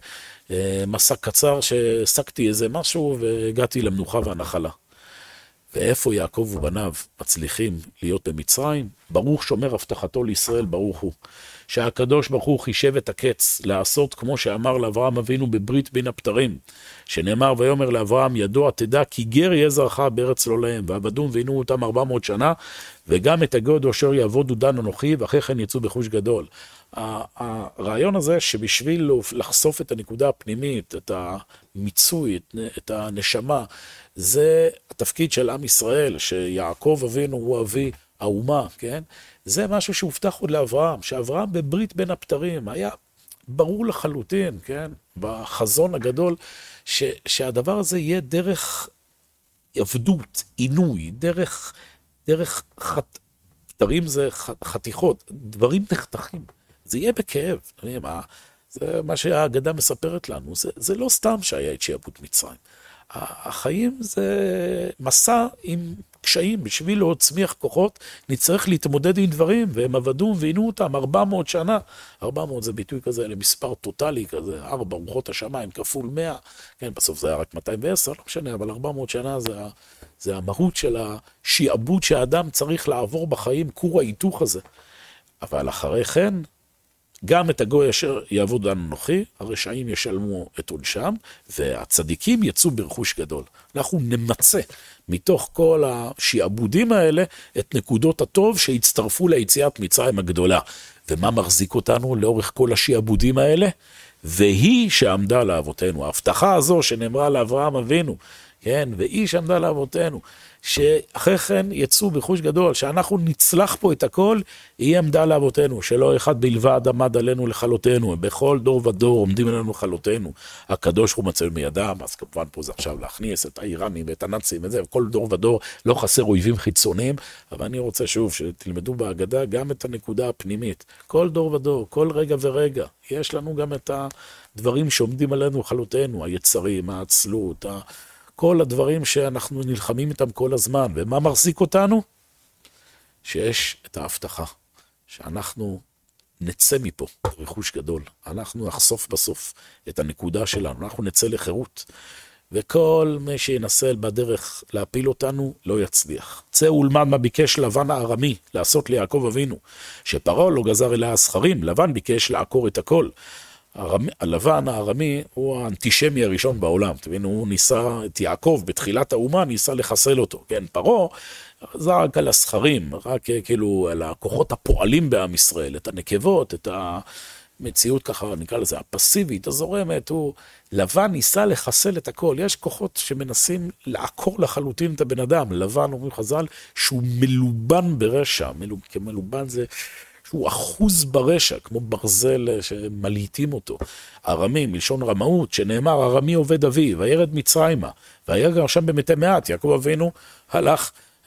Speaker 1: מסע קצר שהסקתי איזה משהו והגעתי למנוחה והנחלה. ואיפה יעקב ובניו מצליחים להיות במצרים? ברוך שומר הבטחתו לישראל, ברוך הוא. שהקדוש ברוך הוא חישב את הקץ לעשות כמו שאמר לאברהם אבינו בברית בין הפטרים, שנאמר ויאמר לאברהם ידוע תדע כי גר יהיה זרעך בארץ לא להם, ועבדום ועינו אותם 400 שנה, וגם את הגוד אשר יעבודו דן אנוכי, ואחרי כן יצאו בחוש גדול. הרעיון הזה שבשביל לחשוף את הנקודה הפנימית, את המיצוי, את הנשמה, זה התפקיד של עם ישראל, שיעקב אבינו הוא אבי האומה, כן? זה משהו שהובטח עוד לאברהם, שאברהם בברית בין הפטרים, היה ברור לחלוטין, כן? בחזון הגדול, שהדבר הזה יהיה דרך עבדות, עינוי, דרך פטרים זה חתיכות, דברים נחתכים, זה יהיה בכאב, זה מה שהאגדה מספרת לנו, זה לא סתם שהיה את שעבוד מצרים. החיים זה מסע עם קשיים, בשביל להצמיח כוחות, נצטרך להתמודד עם דברים, והם עבדו ועינו אותם 400 שנה, 400 זה ביטוי כזה למספר טוטלי כזה, 4 רוחות השמיים כפול 100, כן, בסוף זה היה רק 210, לא משנה, אבל 400 שנה זה המהות של השיעבוד שהאדם צריך לעבור בחיים, כור ההיתוך הזה. אבל אחרי כן, גם את הגוי אשר יעבוד דן אנוכי, הרשעים ישלמו את עונשם, והצדיקים יצאו ברכוש גדול. אנחנו נמצא מתוך כל השיעבודים האלה את נקודות הטוב שהצטרפו ליציאת מצרים הגדולה. ומה מחזיק אותנו לאורך כל השיעבודים האלה? והיא שעמדה לאבותינו. ההבטחה הזו שנאמרה לאברהם אבינו, כן, והיא שעמדה לאבותינו, שאחרי כן יצאו בחוש גדול, שאנחנו נצלח פה את הכל, היא עמדה לאבותינו, שלא אחד בלבד עמד עלינו לכלותנו, בכל דור ודור עומדים עלינו לכלותנו, הקדוש הוא מצל מידם, אז כמובן פה זה עכשיו להכניס את האיראנים ואת הנאצים וזה, וכל דור ודור לא חסר אויבים חיצוניים, אבל אני רוצה שוב שתלמדו בהגדה גם את הנקודה הפנימית, כל דור ודור, כל רגע ורגע, יש לנו גם את הדברים שעומדים עלינו לכלותנו, היצרים, העצלות, כל הדברים שאנחנו נלחמים איתם כל הזמן, ומה מחזיק אותנו? שיש את ההבטחה, שאנחנו נצא מפה, רכוש גדול, אנחנו נחשוף בסוף את הנקודה שלנו, אנחנו נצא לחירות, וכל מי שינסה בדרך להפיל אותנו לא יצליח. צא ולמד מה ביקש לבן הארמי לעשות ליעקב אבינו, שפרעה לא גזר אליה הסחרים, לבן ביקש לעקור את הכל. הלבן הארמי הוא האנטישמי הראשון בעולם, תבינו, הוא ניסה את יעקב בתחילת האומה, ניסה לחסל אותו, כן, פרעה זרק על הסחרים, רק כאילו על הכוחות הפועלים בעם ישראל, את הנקבות, את המציאות ככה, נקרא לזה, הפסיבית, הזורמת, הוא לבן ניסה לחסל את הכל, יש כוחות שמנסים לעקור לחלוטין את הבן אדם, לבן אומרים חז"ל שהוא מלובן ברשע, כמלובן זה שהוא אחוז ברשע, כמו ברזל שמליטים אותו. ארמי, מלשון רמאות, שנאמר, ארמי עובד אבי, וירד מצרימה, והיה גם שם במתי מעט, יעקב אבינו הלך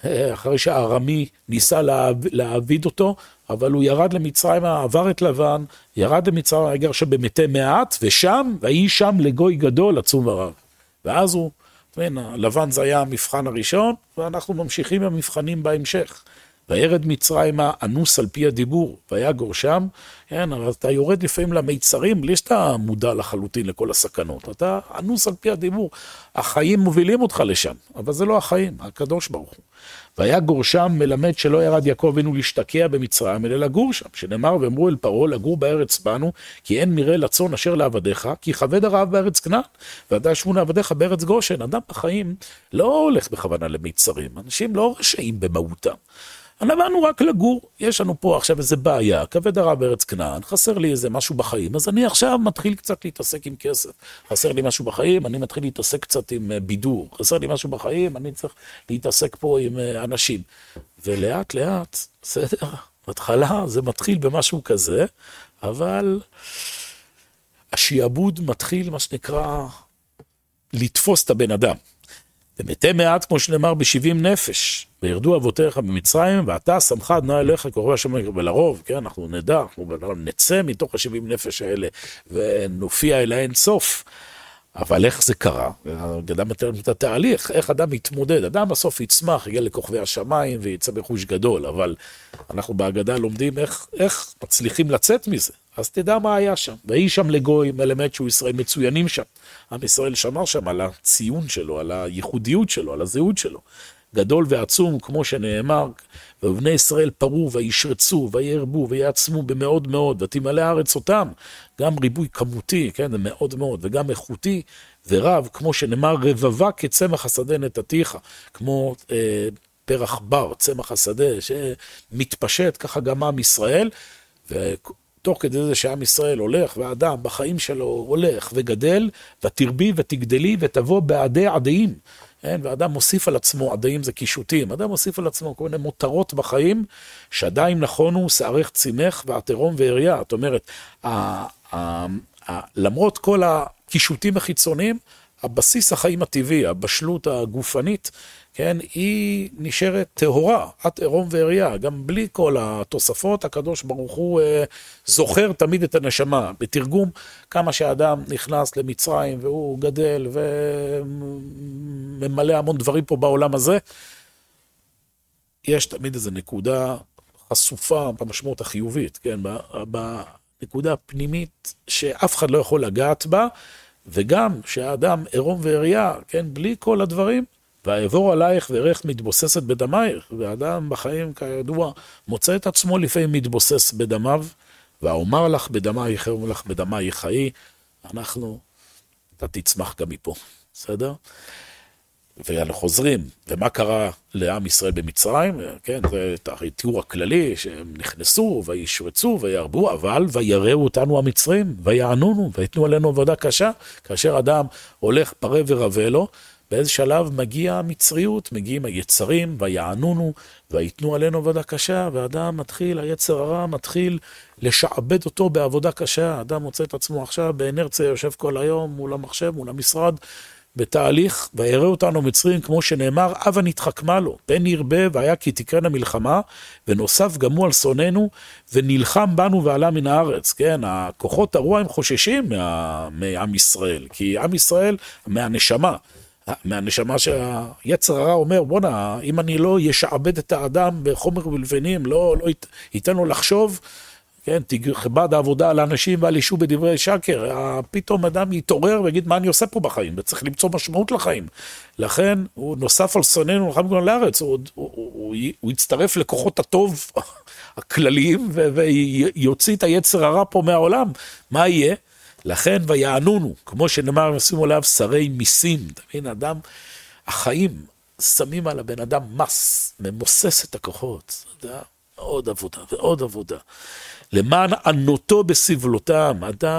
Speaker 1: אחרי שהארמי ניסה להעביד אותו, אבל הוא ירד למצרים, עבר את לבן, ירד למצרים, הגר שבמתי מעט, ושם, והיא שם לגוי גדול, עצום ורב. ואז הוא, לבן זה היה המבחן הראשון, ואנחנו ממשיכים במבחנים בהמשך. וירד מצרימה אנוס על פי הדיבור, ויגור שם, כן, אבל אתה יורד לפעמים למיצרים, בלי שאתה מודע לחלוטין לכל הסכנות, אתה אנוס על פי הדיבור, החיים מובילים אותך לשם, אבל זה לא החיים, הקדוש ברוך הוא. ויגור שם מלמד שלא ירד יעקב אבינו להשתקע במצרים, אלא לגור שם, שנאמר ואמרו אל פרעה לגור בארץ בנו, כי אין מרעה לצאן אשר לעבדיך, כי כבד הרעב בארץ כנען, ועתה ישבו לעבדיך בארץ גושן. אדם בחיים לא הולך בכוונה למיצרים, אנשים לא רשעים במהותם. באנו רק לגור, יש לנו פה עכשיו איזה בעיה, כבד הרעב בארץ כנען, חסר לי איזה משהו בחיים, אז אני עכשיו מתחיל קצת להתעסק עם כסף, חסר לי משהו בחיים, אני מתחיל להתעסק קצת עם בידור, חסר לי משהו בחיים, אני צריך להתעסק פה עם אנשים. ולאט לאט, בסדר, בהתחלה זה מתחיל במשהו כזה, אבל השיעבוד מתחיל מה שנקרא לתפוס את הבן אדם. ומתי מעט, כמו שנאמר, ב70 נפש, וירדו אבותיך במצרים, ואתה שמך אדוני אלוהיך קורא השם. ולרוב, כן, אנחנו נדע, אנחנו נצא מתוך ה70 נפש האלה, ונופיע אל האין סוף. אבל איך זה קרה? אדם מתאר את התהליך, איך אדם מתמודד. אדם בסוף יצמח, יגיע לכוכבי השמיים, ויצא בחוש גדול, אבל אנחנו בהגדה לומדים איך מצליחים לצאת מזה. אז תדע מה היה שם. והיא שם לגוי, מלמד שהוא ישראל מצוינים שם. עם ישראל שמר שם על הציון שלו, על הייחודיות שלו, על הזהות שלו. גדול ועצום, כמו שנאמר, ובני ישראל פרו וישרצו וירבו ויעצמו במאוד מאוד, ותמלא הארץ אותם. גם ריבוי כמותי, כן, זה מאוד מאוד, וגם איכותי ורב, כמו שנאמר, רבבה כצמח השדה נתתיך, כמו פרח בר, צמח השדה, שמתפשט ככה גם עם ישראל, תוך כדי זה שעם ישראל הולך, והאדם בחיים שלו הולך וגדל, ותרבי ותגדלי ותבוא בעדי עדיים. ואדם מוסיף על עצמו, עדיים זה קישוטים, אדם מוסיף על עצמו כל מיני מותרות בחיים, שעדיים נכונו, שערך צימך, ועתרום ועריה. זאת אומרת, למרות כל הקישוטים החיצוניים, הבסיס החיים הטבעי, הבשלות הגופנית, כן, היא נשארת טהורה, את עירום ועריה, גם בלי כל התוספות, הקדוש ברוך הוא זוכר תמיד את הנשמה. בתרגום, כמה שהאדם נכנס למצרים והוא גדל וממלא המון דברים פה בעולם הזה, יש תמיד איזו נקודה חשופה במשמעות החיובית, כן, בנקודה הפנימית שאף אחד לא יכול לגעת בה, וגם שהאדם עירום ועריה, כן, בלי כל הדברים, ויעבור עלייך וערך מתבוססת בדמייך, והאדם בחיים כידוע מוצא את עצמו לפעמים מתבוסס בדמיו, ואומר לך בדמייך, אומר לך בדמייך חיי, אתה תצמח גם מפה, בסדר? ואנחנו חוזרים, ומה קרה לעם ישראל במצרים? כן, זה התיאור הכללי, שהם נכנסו וישרצו וירבו, אבל ויראו אותנו המצרים, ויענונו, ויתנו עלינו עבודה קשה, כאשר אדם הולך פרה ורבה לו, באיזה שלב מגיע המצריות, מגיעים היצרים, ויענונו, ויתנו עלינו עבודה קשה, והאדם מתחיל, היצר הרע מתחיל לשעבד אותו בעבודה קשה, האדם מוצא את עצמו עכשיו באנרציה, יושב כל היום מול המחשב, מול המשרד, בתהליך, ויראה אותנו מצרים, כמו שנאמר, אבה נתחכמה לו, פן ירבה, והיה כי תקרן המלחמה, ונוסף גם הוא על שוננו, ונלחם בנו ועלה מן הארץ, כן, הכוחות הרוע הם חוששים מעם ישראל, כי עם ישראל מהנשמה שהיצר הרע אומר, בונה, אם אני לא ישעבד את האדם בחומר ולבנים, לא ייתן לו לחשוב, כן, תכבד העבודה על האנשים ועל אישו בדברי שקר, פתאום אדם יתעורר ויגיד מה אני עושה פה בחיים, וצריך למצוא משמעות לחיים. לכן הוא נוסף על שוננו, נלחם גם לארץ, הוא יצטרף לכוחות הטוב הכלליים, ויוציא את היצר הרע פה מהעולם. מה יהיה? לכן ויענונו, כמו שנאמר, שימו עליו שרי מיסים, תבין, אדם, החיים שמים על הבן אדם מס, ממוסס את הכוחות, עוד עבודה ועוד עבודה. למען ענותו בסבלותם, אדם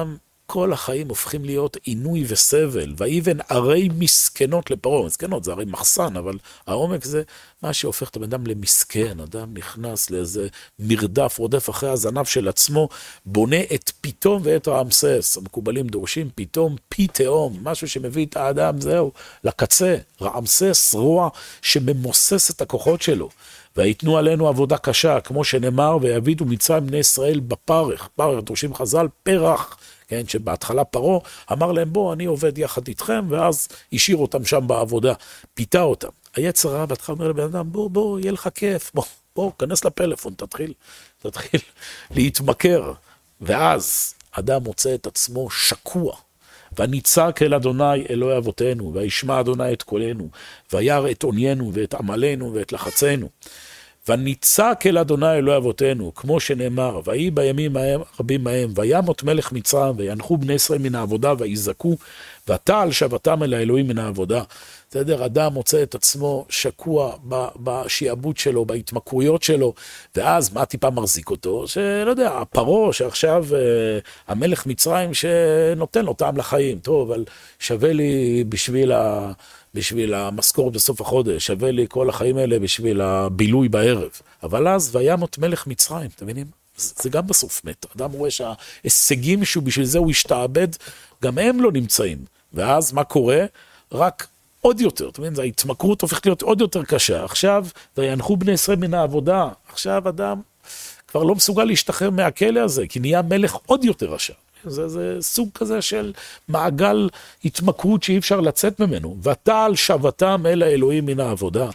Speaker 1: כל החיים הופכים להיות עינוי וסבל, ואיבן ערי מסכנות לפרעה. מסכנות זה הרי מחסן, אבל העומק זה מה שהופך את הבן אדם למסכן. אדם נכנס לאיזה מרדף, רודף אחרי הזנב של עצמו, בונה את פיתום ואת רעמסס. המקובלים דורשים פיתום, פי תהום, משהו שמביא את האדם, זהו, לקצה. רעמסס, רוע שממוסס את הכוחות שלו. ויתנו עלינו עבודה קשה, כמו שנאמר, ויבידו מצרים בני ישראל בפרך. פרך, דורשים חז"ל, פרח. כן, שבהתחלה פרעה אמר להם, בוא, אני עובד יחד איתכם, ואז השאיר אותם שם בעבודה, פיתה אותם. היצר הרע בהתחלה אומר לבן אדם, בוא, יהיה לך כיף, בוא, כנס לפלאפון, תתחיל להתמכר. ואז אדם מוצא את עצמו שקוע, וניצק אל אדוני אלוהי אבותינו, וישמע אדוני את קולנו, וירא את עוניינו ואת עמלנו ואת לחצנו. וניצק אל אדוני אלוהי אבותינו, כמו שנאמר, ויהי בימים רבים מהם, וימות מלך מצרים, וינחו בני ישראל מן העבודה, ויזעקו, ותעל שבתם אל האלוהים מן העבודה. בסדר, אדם מוצא את עצמו שקוע בשיעבוד שלו, בהתמכרויות שלו, ואז מה טיפה מחזיק אותו? שלא יודע, הפרעה שעכשיו המלך מצרים שנותן לו טעם לחיים, טוב, אבל שווה לי בשביל המשכורת בסוף החודש, שווה לי כל החיים האלה בשביל הבילוי בערב. אבל אז וימות מלך מצרים, אתם מבינים? זה גם בסוף מת. אדם רואה שההישגים שבשביל זה הוא השתעבד, גם הם לא נמצאים. ואז מה קורה? רק עוד יותר, אתם מבינים? ההתמכרות הופכת להיות עוד יותר קשה. עכשיו, וינחו בני ישראל מן העבודה. עכשיו אדם כבר לא מסוגל להשתחרר מהכלא הזה, כי נהיה מלך עוד יותר רשע. זה סוג כזה של מעגל התמכרות שאי אפשר לצאת ממנו. ותעל שבתם אל האלוהים מן העבודה.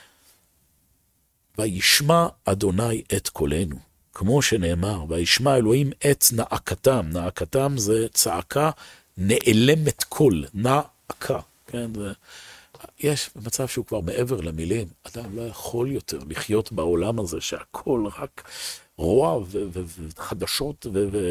Speaker 1: וישמע אדוני את קולנו. כמו שנאמר, וישמע אלוהים את נאקתם. נאקתם זה צעקה נעלמת קול, נאקה. כן, יש מצב שהוא כבר מעבר למילים. אדם לא יכול יותר לחיות בעולם הזה שהכל רק רוע וחדשות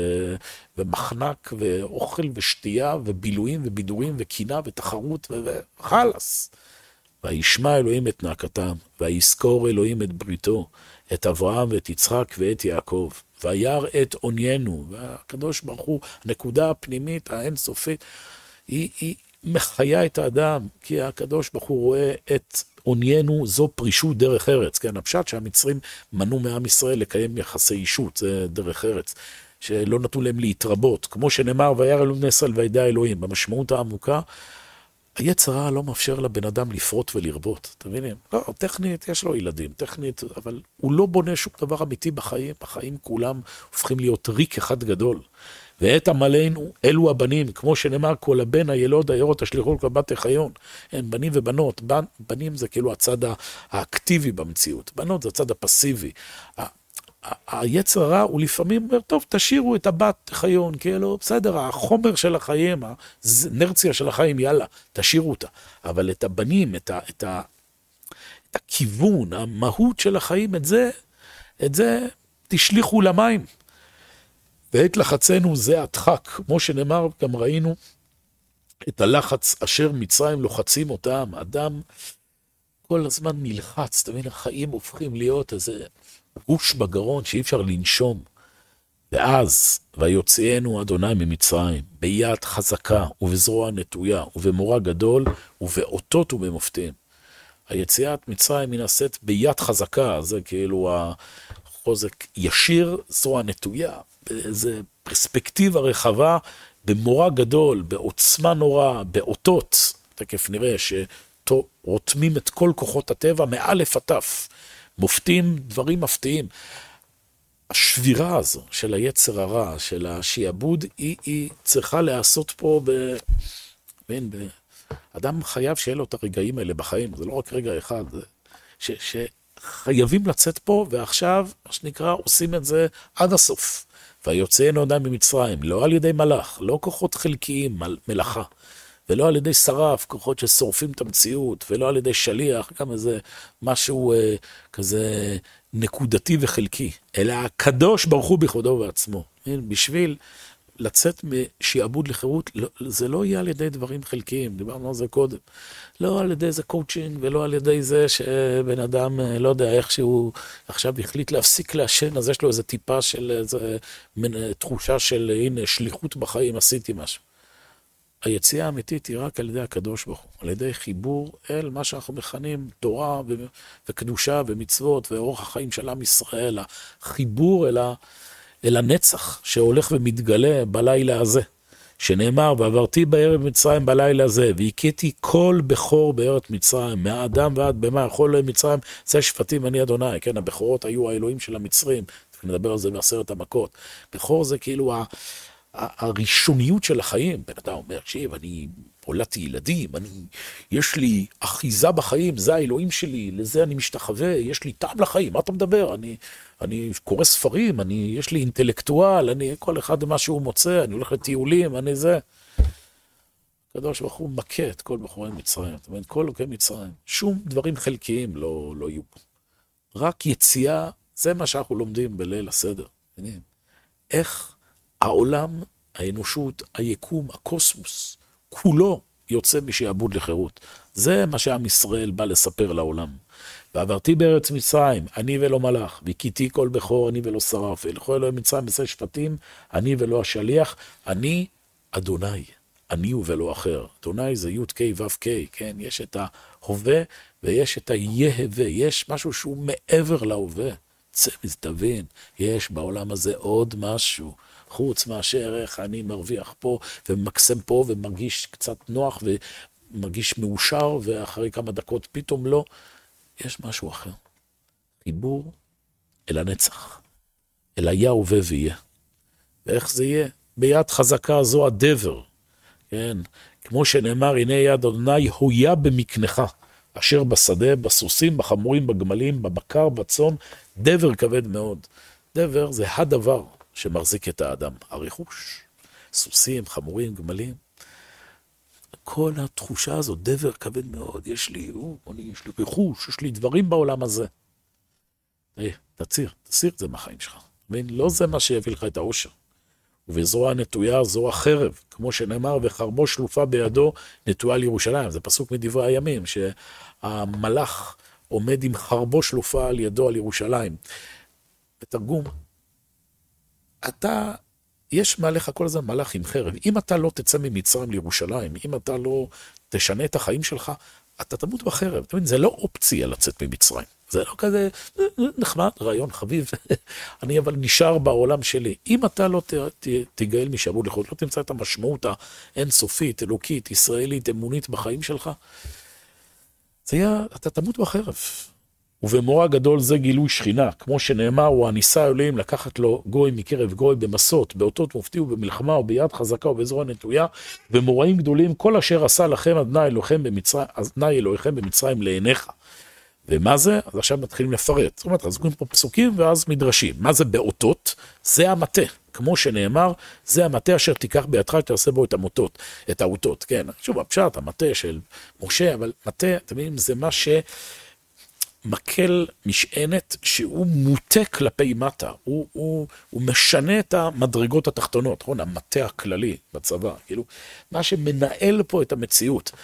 Speaker 1: ומחנק ואוכל ושתייה ובילויים ובידורים וקינה ותחרות וחלס. וישמע אלוהים את נאקתם, ויזכור אלוהים את בריתו, את אברהם ואת יצחק ואת יעקב, וירא את עוניינו. והקדוש ברוך הוא, הנקודה הפנימית האינסופית, היא מחיה את האדם, כי הקדוש ברוך הוא רואה את עוניינו, זו פרישות דרך ארץ. כן, הפשט שהמצרים מנעו מעם ישראל לקיים יחסי אישות, זה דרך ארץ, שלא נתנו להם להתרבות. כמו שנאמר, וירא אלוהים בני ישראל וידע אלוהים, במשמעות העמוקה, היצר הרע לא מאפשר לבן אדם לפרוט ולרבות, אתם מבינים? לא, טכנית יש לו ילדים, טכנית, אבל הוא לא בונה שום דבר אמיתי בחיים, החיים כולם הופכים להיות ריק אחד גדול. ואת עמלנו אלו הבנים, כמו שנאמר, כל הבן הילוד היורות תשליכו כל בת חיון. הם בנים ובנות, בנים זה כאילו הצד האקטיבי במציאות, בנות זה הצד הפסיבי. היצר הרע הוא לפעמים אומר, טוב, תשאירו את הבת חיון, כאילו, בסדר, החומר של החיים, הנרציה של החיים, יאללה, תשאירו אותה. אבל את הבנים, את הכיוון, המהות של החיים, את זה תשליכו למים. ואת לחצנו זה הדחק, כמו שנאמר, גם ראינו את הלחץ אשר מצרים לוחצים אותם, אדם כל הזמן נלחץ, אתה מבין, החיים הופכים להיות איזה גוש בגרון שאי אפשר לנשום. ואז, ויוציאנו אדוני ממצרים, ביד חזקה ובזרוע נטויה ובמורא גדול ובאותות ובמופתים. היציאת מצרים היא נעשית ביד חזקה, זה כאילו החוזק ישיר, זרוע נטויה, באיזה פרספקטיבה רחבה, במורא גדול, בעוצמה נורא, באותות. תכף נראה שרותמים את כל כוחות הטבע מאלף עד תף. מופתים דברים מפתיעים. השבירה הזו של היצר הרע, של השיעבוד, היא צריכה לעשות פה אדם חייב שיהיה לו את הרגעים האלה בחיים, זה לא רק רגע אחד, שחייבים לצאת פה, ועכשיו, מה שנקרא, עושים את זה עד הסוף. ויוצאנו אדם ממצרים, לא על ידי מלאך, לא כוחות חלקיים, מלאכה, ולא על ידי שרף, כוחות ששורפים את המציאות, ולא על ידי שליח, גם איזה משהו כזה נקודתי וחלקי, אלא הקדוש ברוך הוא בכבודו ובעצמו. בשביל לצאת משעבוד לחירות, זה לא יהיה על ידי דברים חלקיים, דיברנו על זה קודם. לא על ידי איזה קואוצ'ינג, ולא על ידי זה שבן אדם, לא יודע, איך שהוא עכשיו החליט להפסיק לעשן, אז יש לו איזה טיפה של איזה תחושה של, הנה, שליחות בחיים, עשיתי משהו. היציאה האמיתית היא רק על ידי הקדוש ברוך הוא, על ידי חיבור אל מה שאנחנו מכנים תורה וקדושה ומצוות ואורח החיים של עם ישראל, החיבור אל הנצח שהולך ומתגלה בלילה הזה, שנאמר, ועברתי בערב מצרים בלילה הזה, והכיתי כל בכור בארץ מצרים, מהאדם ועד במה, כל מצרים, זה שפטים אני אדוני, כן, הבכורות היו האלוהים של המצרים, נדבר על זה בעשרת המכות, בכור זה כאילו הראשוניות של החיים, בן אדם אומר, שיב, אני הולדתי ילדים, יש לי אחיזה בחיים, זה האלוהים שלי, לזה אני משתחווה, יש לי טעם לחיים, מה אתה מדבר? אני קורא ספרים, יש לי אינטלקטואל, כל אחד מה שהוא מוצא, אני הולך לטיולים, אני זה. הקדוש ברוך הוא מכה את כל בחורי מצרים, זאת אומרת, כל לוקי מצרים, שום דברים חלקיים לא יהיו. רק יציאה, זה מה שאנחנו לומדים בליל הסדר. איך העולם, האנושות, היקום, הקוסמוס, כולו יוצא משעבוד לחירות. זה מה שעם ישראל בא לספר לעולם. ועברתי בארץ מצרים, אני ולא מלאך, והכיתי כל בכור, אני ולא שרף, ולכל אלוהי מצרים עשה שפטים, אני ולא השליח, אני אדוני, אני הוא ולא אחר. אדוני זה י' ק' ו' ק', כן? יש את ההווה ויש את היהווה, יש משהו שהוא מעבר להווה. תבין, יש בעולם הזה עוד משהו, חוץ מאשר איך אני מרוויח פה ומקסם פה ומרגיש קצת נוח ומרגיש מאושר ואחרי כמה דקות פתאום לא, יש משהו אחר. חיבור אל הנצח, אל היה הווה ויהיה. ואיך זה יהיה? ביד חזקה זו הדבר, כן? כמו שנאמר, הנה יד אדוני הויה במקנך, אשר בשדה, בסוסים, בחמורים, בגמלים, בבקר, בצאן, דבר כבד מאוד. דבר זה הדבר שמחזיק את האדם, הרכוש, סוסים, חמורים, גמלים. כל התחושה הזו, דבר כבד מאוד, יש לי רכוש, יש לי דברים בעולם הזה. תסיר את זה מהחיים שלך. לא זה מה שיביא לך את האושר. ובזרוע נטויה, זרוע חרב, כמו שנאמר, וחרבו שלופה בידו נטויה לירושלים. זה פסוק מדברי הימים, שהמלאך עומד עם חרבו שלופה על ידו על ירושלים. בתרגום, יש מעליך כל הזמן מלאך עם חרב. אם אתה לא תצא ממצרים לירושלים, אם אתה לא תשנה את החיים שלך, אתה תמות בחרב. זה לא אופציה לצאת ממצרים. זה לא כזה נחמד, רעיון חביב. אני אבל נשאר בעולם שלי. אם אתה לא תגאל משעבוד לחירות, לא תמצא את המשמעות האינסופית, אלוקית, ישראלית, אמונית בחיים שלך, אתה תמות בחרב. ובמורה גדול זה גילוי שכינה, כמו שנאמר, הוא הניסה אלוהים לקחת לו גוי מקרב גוי במסות, באותות מופתי ובמלחמה וביד חזקה ובזרוע נטויה, ומוראים גדולים, כל אשר עשה לכם אדוני אלוהיכם במצרים לעיניך. ומה זה? אז עכשיו מתחילים לפרט. זאת אומרת, אז קוראים פה פסוקים ואז מדרשים. מה זה באותות? זה המטה. כמו שנאמר, זה המטה אשר תיקח בידך שתעשה בו את האותות. כן, שוב, הפשט, המטה של משה, אבל מטה, אתם יודעים, זה מה מקל משענת שהוא מוטה כלפי מטה, הוא משנה את המדרגות התחתונות, נכון? המטה הכללי בצבא, כאילו, מה שמנהל פה את המציאות.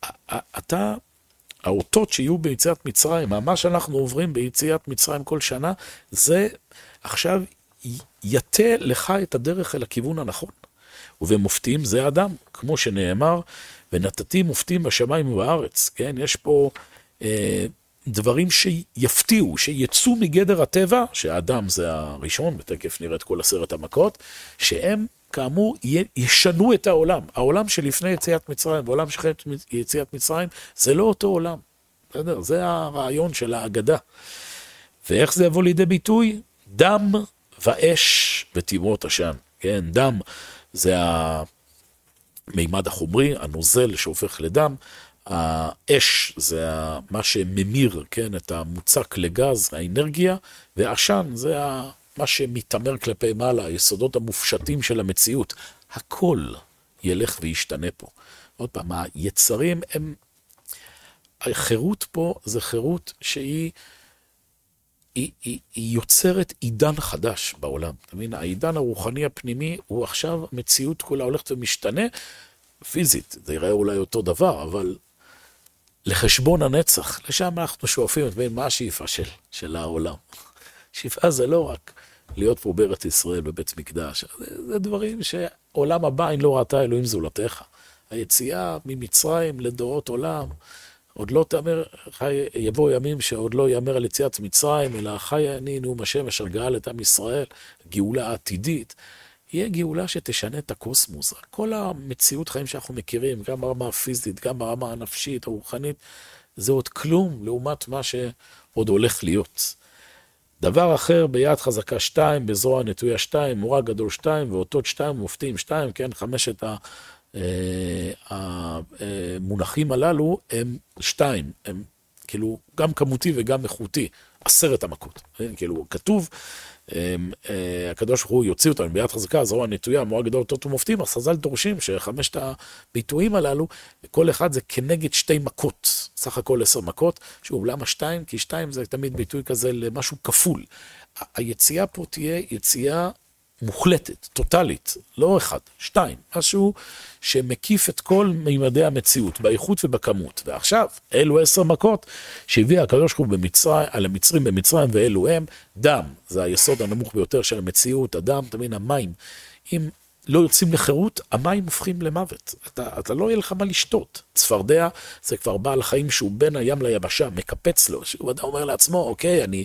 Speaker 1: האותות שיהיו ביציאת מצרים, מה שאנחנו עוברים ביציאת מצרים כל שנה, זה עכשיו יתה לך את הדרך אל הכיוון הנכון. ובמופתים זה אדם, כמו שנאמר, ונתתי מופתים בשמיים ובארץ, כן? יש פה דברים שיפתיעו, שיצאו מגדר הטבע, שהאדם זה הראשון, בתקף נראה את כל 10 המכות, שהם כאמור ישנו את העולם. העולם שלפני יציאת מצרים, והעולם שאחרי יציאת מצרים, זה לא אותו עולם. בסדר? זה הרעיון של ההגדה. ואיך זה יבוא לידי ביטוי? דם ואש ותימרות עשן. כן, דם זה המימד החומרי, הנוזל שהופך לדם, האש זה מה שממיר, כן, את המוצק לגז, האנרגיה, והעשן זה מה שמתאמר כלפי מעלה, היסודות המופשטים של המציאות. הכל ילך וישתנה פה. עוד פעם, היצרים הם, החירות פה זה חירות שהיא היא יוצרת עידן חדש בעולם. אתה מבין? העידן הרוחני הפנימי הוא עכשיו, המציאות כולה הולכת ומשתנה, פיזית, זה יראה אולי אותו דבר, אבל לחשבון הנצח, לשם אנחנו שואפים, אתה מבין, מה השאיפה של העולם? שאיפה זה לא רק להיות פה בארץ ישראל בבית מקדש, זה דברים שעולם הבא אין לא ראתה אלוהים זולתך. היציאה ממצרים לדורות עולם, עוד לא תאמר, יבוא ימים שעוד לא יאמר על יציאת מצרים, אלא חי אני נאום השם אשר גאל את עם ישראל, גאולה עתידית, יהיה גאולה שתשנה את הקוסמוס. כל המציאות חיים שאנחנו מכירים, גם ברמה הפיזית, גם ברמה הנפשית, הרוחנית, זה עוד כלום לעומת מה שעוד הולך להיות. דבר אחר, ביד חזקה 2, בזרוע נטויה 2, מורה גדול 2, ואותות 2, מופתים 2, כן, חמשת המונחים הללו הם 2, הם כאילו גם כמותי וגם איכותי, 10 המכות, כאילו כתוב, הקדוש ברוך הוא יוציא אותנו ביד חזקה, זרוע נטויה, מורה גדול, אותות ומופתים, אז חז"ל דורשים שחמשת הביטויים הללו, כל אחד זה כנגד 2 מכות, סך הכל 10 מכות, שוב, למה 2? כי 2 זה תמיד ביטוי כזה למשהו כפול. היציאה פה תהיה יציאה מוחלטת, טוטלית, לא 1, 2, משהו שמקיף את כל מימדי המציאות, באיכות ובכמות. ועכשיו, אלו 10 מכות שהביא הקדוש ברוך הוא על המצרים במצרים, ואלו הם דם, זה היסוד הנמוך ביותר של המציאות, הדם, תמיד המים. אם לא יוצאים לחירות, המים הופכים למוות. אתה לא יהיה לך מה לשתות. צפרדע זה כבר בעל חיים שהוא בין הים ליבשה, מקפץ לו, שהוא עדיין אומר לעצמו, אוקיי, אני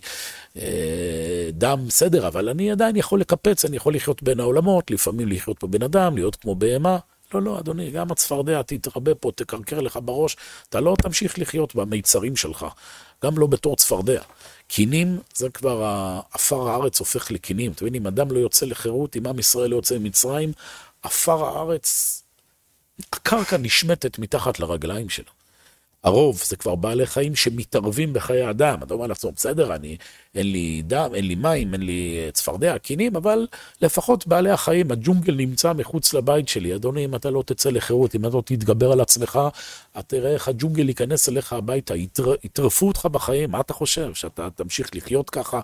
Speaker 1: דם בסדר, אבל אני עדיין יכול לקפץ, אני יכול לחיות בין העולמות, לפעמים לחיות פה בן אדם, להיות כמו בהמה. לא, לא, אדוני, גם הצפרדע תתרבה פה, תקרקר לך בראש, אתה לא תמשיך לחיות במיצרים שלך, גם לא בתור צפרדע. קינים זה כבר, אפר הארץ הופך לקינים. אתה מבין, אם אדם לא יוצא לחירות, אם עם ישראל לא יוצא ממצרים, אפר הארץ, הקרקע נשמטת מתחת לרגליים שלו. הרוב זה כבר בעלי חיים שמתערבים בחיי אדם. אתה אומר לעצמו, בסדר, אין לי דם, אין לי מים, אין לי צפרדע, קינים, אבל לפחות בעלי החיים, הג'ונגל נמצא מחוץ לבית שלי. אדוני, אם אתה לא תצא לחירות, אם אתה לא תתגבר על עצמך, אתה תראה איך הג'ונגל ייכנס אליך הביתה, יטרפו אותך בחיים. מה אתה חושב? שאתה תמשיך לחיות ככה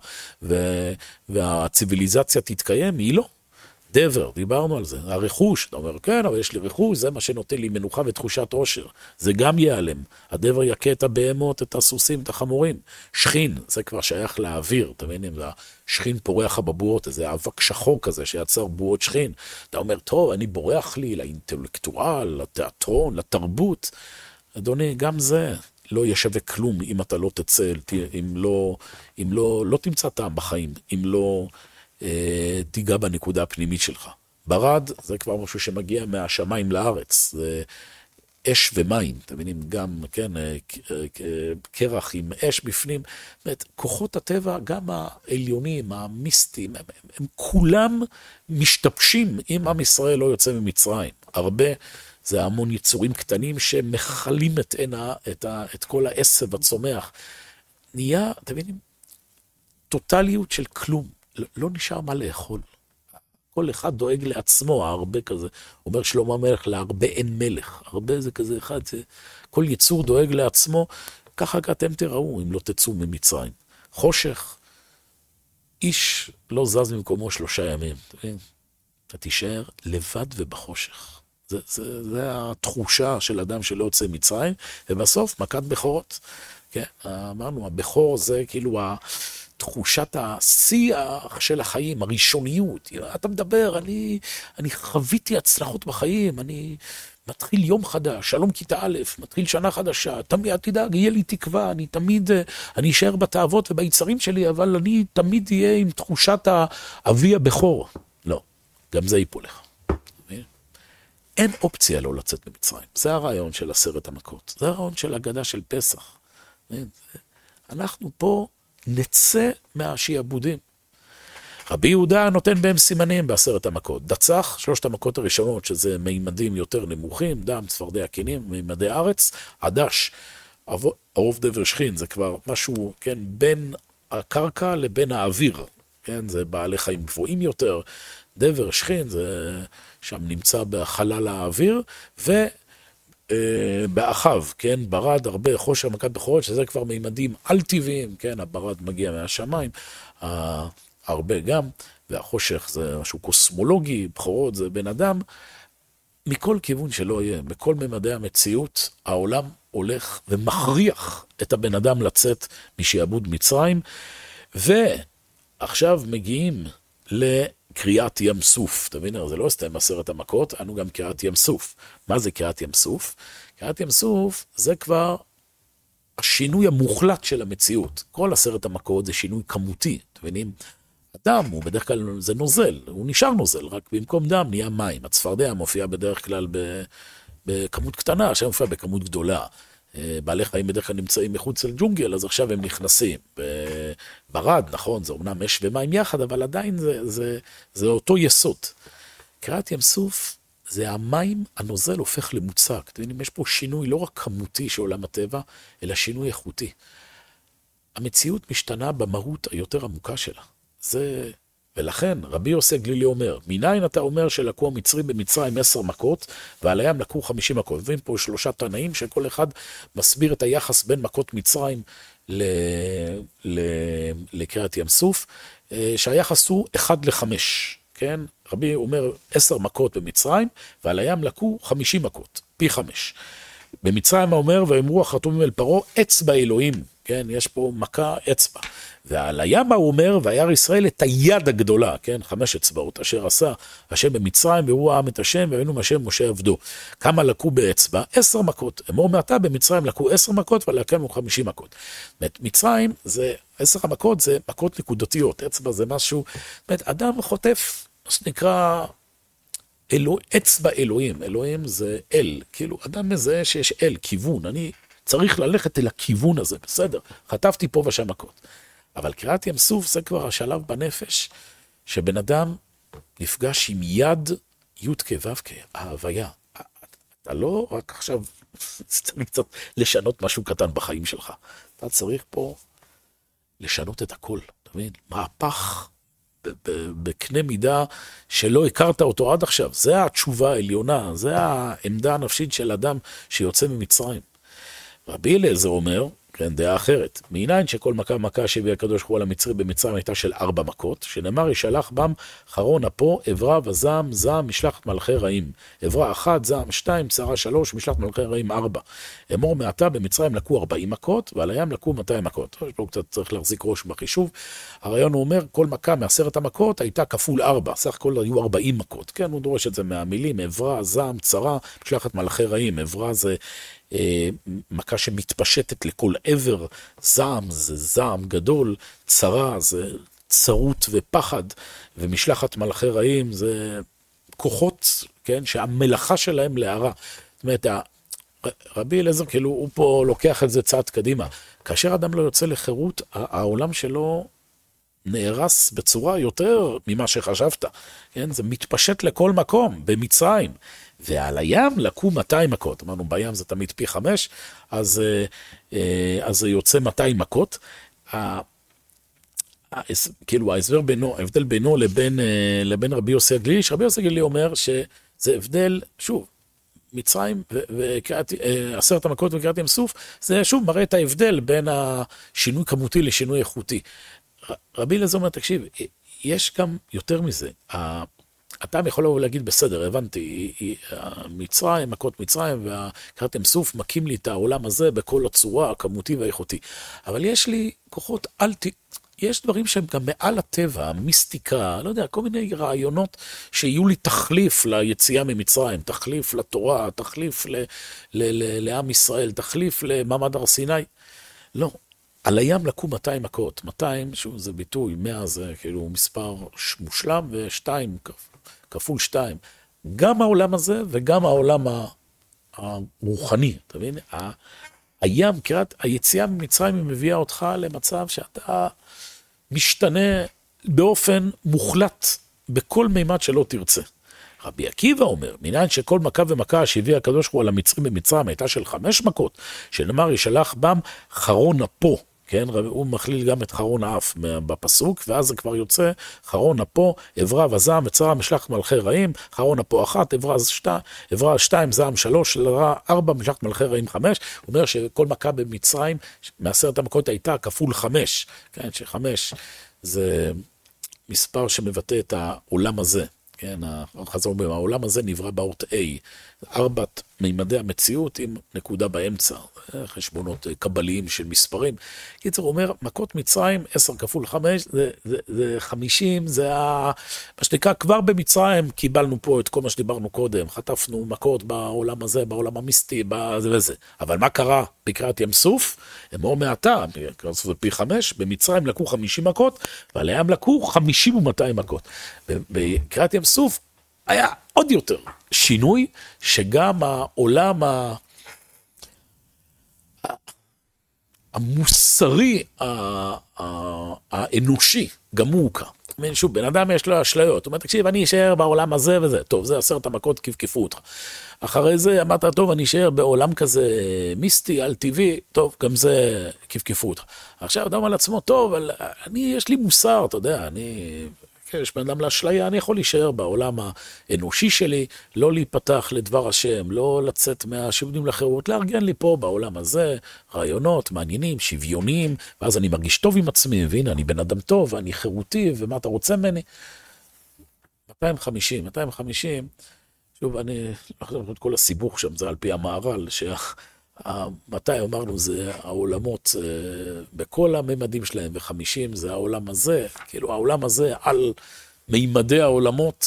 Speaker 1: והציביליזציה תתקיים? היא לא. דבר, דיברנו על זה, הרכוש, אתה אומר, כן, אבל יש לי רכוש, זה מה שנותן לי מנוחה ותחושת עושר, זה גם ייעלם, הדבר יקה את הבהמות, את הסוסים, את החמורים, שכין, זה כבר שייך לאוויר, אתה מבין, זה שכין פורח הבבואות, איזה אבק שחור כזה שיצר בועות שכין, אתה אומר, טוב, אני בורח לי לאינטלקטואל, לתיאטרון, לתרבות, אדוני, גם זה לא ישווה כלום אם אתה לא תצא, אם לא תמצא טעם בחיים, אם לא תיגע בנקודה הפנימית שלך. ברד זה כבר משהו שמגיע מהשמיים לארץ, זה אש ומים, אתם מבינים, גם, כן, קרח עם אש בפנים, באמת, כוחות הטבע, גם העליונים, המיסטיים, הם כולם משתבשים אם עם ישראל לא יוצא ממצרים. הרבה, זה המון יצורים קטנים שמחלים את כל העשב הצומח. נהיה, אתם מבינים, טוטליות של כלום. לא נשאר מה לאכול. כל אחד דואג לעצמו, הרבה כזה. אומר שלמה המלך, להרבה אין מלך. הרבה זה כזה אחד, כל יצור דואג לעצמו, ככה אתם תראו אם לא תצאו ממצרים. חושך, איש לא זז ממקומו 3 ימים. אתה תישאר לבד ובחושך. זה התחושה של אדם שלא יוצא מצרים, ובסוף מכת בכורות. כן, אמרנו, הבכור זה כאילו תחושת השיח של החיים, הראשוניות. אתה מדבר, אני חוויתי הצלחות בחיים, אני מתחיל יום חדש, שלום כיתה א', מתחיל שנה חדשה, תמיד תדאג, יהיה לי תקווה, אני אשאר בתאוות וביצרים שלי, אבל אני תמיד אהיה עם תחושת האבי הבכור. לא, גם זה ייפול לך. אין אופציה לא לצאת ממצרים. זה הרעיון של 10 המכות. זה הרעיון של הגדה של פסח. אנחנו פה נצא מהשיעבודים. רבי יהודה נותן בהם סימנים ב10 המכות. דצח, 3 המכות הראשונות, שזה מימדים יותר נמוכים, דם, צפרדע, קינים, מימדי ארץ. עדש, ערוב דבר שכין, זה כבר משהו, כן, בין הקרקע לבין האוויר. כן, זה בעלי חיים גבוהים יותר. דבר שכין, זה שם נמצא בחלל האוויר, באחיו, כן, ברד הרבה חושר מכת בכורות, שזה כבר מימדים על טבעיים, כן, הברד מגיע מהשמיים, הרבה גם, והחושך זה משהו קוסמולוגי, בכורות זה בן אדם, מכל כיוון שלא יהיה, בכל ממדי המציאות, העולם הולך ומכריח את הבן אדם לצאת משעבוד מצרים, ועכשיו מגיעים לקריאת ים סוף. תבין, זה לא סתם 10 המכות, אנו גם קריאת ים סוף. מה זה קריאת ים סוף? קריאת ים סוף זה כבר השינוי המוחלט של המציאות. כל 10 המכות זה שינוי כמותי, תבינים? הדם הוא בדרך כלל, זה נוזל, הוא נשאר נוזל, רק במקום דם נהיה מים. הצפרדע מופיע בדרך כלל בכמות קטנה, עכשיו מופיע בכמות גדולה. בעלי חיים בדרך כלל נמצאים מחוץ לג'ונגל, אז עכשיו הם נכנסים. ברד, נכון, זה אומנם אש ומים יחד, אבל עדיין זה אותו יסוד. קריאת ים סוף זה המים, הנוזל הופך למוצק. אתם יודעים, יש פה שינוי לא רק כמותי של עולם הטבע, אלא שינוי איכותי. המציאות משתנה במהות היותר עמוקה שלה. ולכן רבי יוסי הגלילי אומר, מניין אתה אומר שלקו המצרים במצרים 10 מכות, ועל הים לקו 50 מכות. מביאים פה 3 תנאים שכל אחד מסביר את היחס בין מכות מצרים לקריאת ים סוף, שהיחס הוא 1:5, כן? רבי אומר 10 מכות במצרים, ועל הים לקו 50 מכות, פי 5. במצרים אומר, ואמרו החתומים אל פרעה, אצבע אלוהים, כן? יש פה מכה אצבע. ועל הים הוא אומר, וירא ישראל את היד הגדולה, כן? 5 אצבעות, אשר עשה השם במצרים, והוא העם את השם, והיינו השם משה עבדו. כמה לקו באצבע? 10 מכות. אמור מעתה במצרים לקו 10 מכות, ולקנו 50 מכות. מצרים, 10 המכות זה מכות נקודתיות. אצבע זה משהו, אדם חוטף, מה שנקרא, אצבע אלוהים. אלוהים זה אל. כאילו, אדם מזהה שיש אל, כיוון. אני צריך ללכת אל הכיוון הזה, בסדר. חטפתי פה ושם מכות. אבל קריאת ים סוף זה כבר השלב בנפש, שבן אדם נפגש עם יד י' כו' ההוויה. אתה לא רק עכשיו צריך קצת לשנות משהו קטן בחיים שלך. אתה צריך פה לשנות את הכל. אתה מבין? מהפך בקנה מידה שלא הכרת אותו עד עכשיו. זה התשובה העליונה, זה העמדה הנפשית של אדם שיוצא ממצרים. רבי אליעזר אומר, כן, דעה אחרת. מעניין שכל מכה שהביא הקדוש ברוך הוא על המצרים במצרים הייתה של 4 מכות, שנאמר ישלח בם חרון אפו, עברה וזעם, זעם, משלחת מלכי רעים. עברה 1, זעם 2, צרה 3, משלחת מלכי רעים 4. אמור מעתה במצרים לקו 40 מכות, ועל הים לקו 200 מכות. יש פה קצת צריך להחזיק ראש בחישוב. הרעיון הוא אומר, כל מכה מ10 המכות הייתה כפול 4, סך הכל היו 40 מכות. כן, הוא דורש את זה מהמילים, עברה, זעם, צרה, משלחת מלכי רעים. עברה זה מכה שמתפשטת לכל עבר, זעם זה זעם גדול, צרה זה צרות ופחד, ומשלחת מלאכי רעים זה כוחות, כן, שהמלאכה שלהם להרע. זאת אומרת, רבי אליעזר כאילו הוא פה לוקח את זה צעד קדימה. כאשר אדם לא יוצא לחירות, העולם שלו נהרס בצורה יותר ממה שחשבת. כן? זה מתפשט לכל מקום, במצרים. ועל הים לקו 200 מכות. אמרנו, בים זה תמיד פי 5, אז זה יוצא 200 מכות. כאילו ההסבר בינו, ההבדל בינו לבין רבי יוסי הגלילי, שרבי יוסי הגלילי אומר שזה הבדל, שוב, מצרים ו10 המכות וקריאת ים סוף, זה שוב מראה את ההבדל בין השינוי כמותי לשינוי איכותי. רבי אליעזר אומר, תקשיב, יש גם יותר מזה. אתה יכול להגיד, בסדר, הבנתי, מצרים, מכות מצרים וקריאת ים סוף מקים לי את העולם הזה בכל הצורה הכמותי והאיכותי. אבל יש לי כוחות יש דברים שהם גם מעל הטבע, המיסטיקה, לא יודע, כל מיני רעיונות שיהיו לי תחליף ליציאה ממצרים, תחליף לתורה, תחליף לעם ישראל, תחליף למעמד הר סיני. לא. על הים לקו 200 מכות. 200, שוב, זה ביטוי, 100 זה כאילו מספר מושלם, ו2 כפול 2. גם העולם הזה וגם העולם הרוחני, אתה מבין? הים, היציאה ממצרים היא מביאה אותך למצב שאתה משתנה באופן מוחלט בכל מימד שלא תרצה. רבי עקיבא אומר, מניין שכל מכה ומכה שהביא הקדוש ברוך הוא על המצרים במצרים הייתה של 5 מכות, שנאמר ישלח בם חרון אפו, כן, הוא מכליל גם את חרון האף בפסוק, ואז זה כבר יוצא, חרון אפו, עברה וזעם וצרה משלחת מלכי רעים, חרון אפו 1, עברה 2, זעם 3, 4, משלחת מלכי רעים 5, הוא אומר שכל מכה במצרים, מעשרת המכות הייתה כפול 5, כן, ש5 זה מספר שמבטא את העולם הזה, כן, החז"ל אומר, העולם הזה נברא באות A, 4 מימדי המציאות עם נקודה באמצע, חשבונות קבליים של מספרים. קיצור, הוא אומר, מכות מצרים, 10 כפול 5, זה 50, זה מה שנקרא, כבר במצרים קיבלנו פה את כל מה שדיברנו קודם, חטפנו מכות בעולם הזה, בעולם המיסטי, בזה וזה. אבל מה קרה בקריעת ים סוף? אמור מעתה, בקריעת סוף זה פי 5, במצרים לקחו 50 מכות, ועל הים לקחו 50 ו-200 מכות. בקריעת ים סוף היה עוד יותר שינוי, שגם העולם המוסרי, האנושי, גם הוא הוקע. שוב, בן אדם יש לו אשליות, הוא אומר, תקשיב, אני אשאר בעולם הזה וזה, טוב, זה 10 המכות כפכפו אותך. אחרי זה אמרת, טוב, אני אשאר בעולם כזה מיסטי, על טבעי, טוב, גם זה כפכפו אותך. עכשיו אדם על עצמו, טוב, יש לי מוסר, אתה יודע, יש בן אדם לאשליה, אני יכול להישאר בעולם האנושי שלי, לא להיפתח לדבר השם, לא לצאת מהשיעבודים לחירות, לארגן לי פה בעולם הזה, רעיונות מעניינים, שוויוניים, ואז אני מרגיש טוב עם עצמי, והנה אני בן אדם טוב, אני חירותי, ומה אתה רוצה ממני? 250, שוב, אני לא חושב את כל הסיבוך שם, זה על פי המהר"ל, מתי אמרנו זה העולמות בכל הממדים שלהם, ו50 זה העולם הזה, כאילו העולם הזה על מימדי העולמות,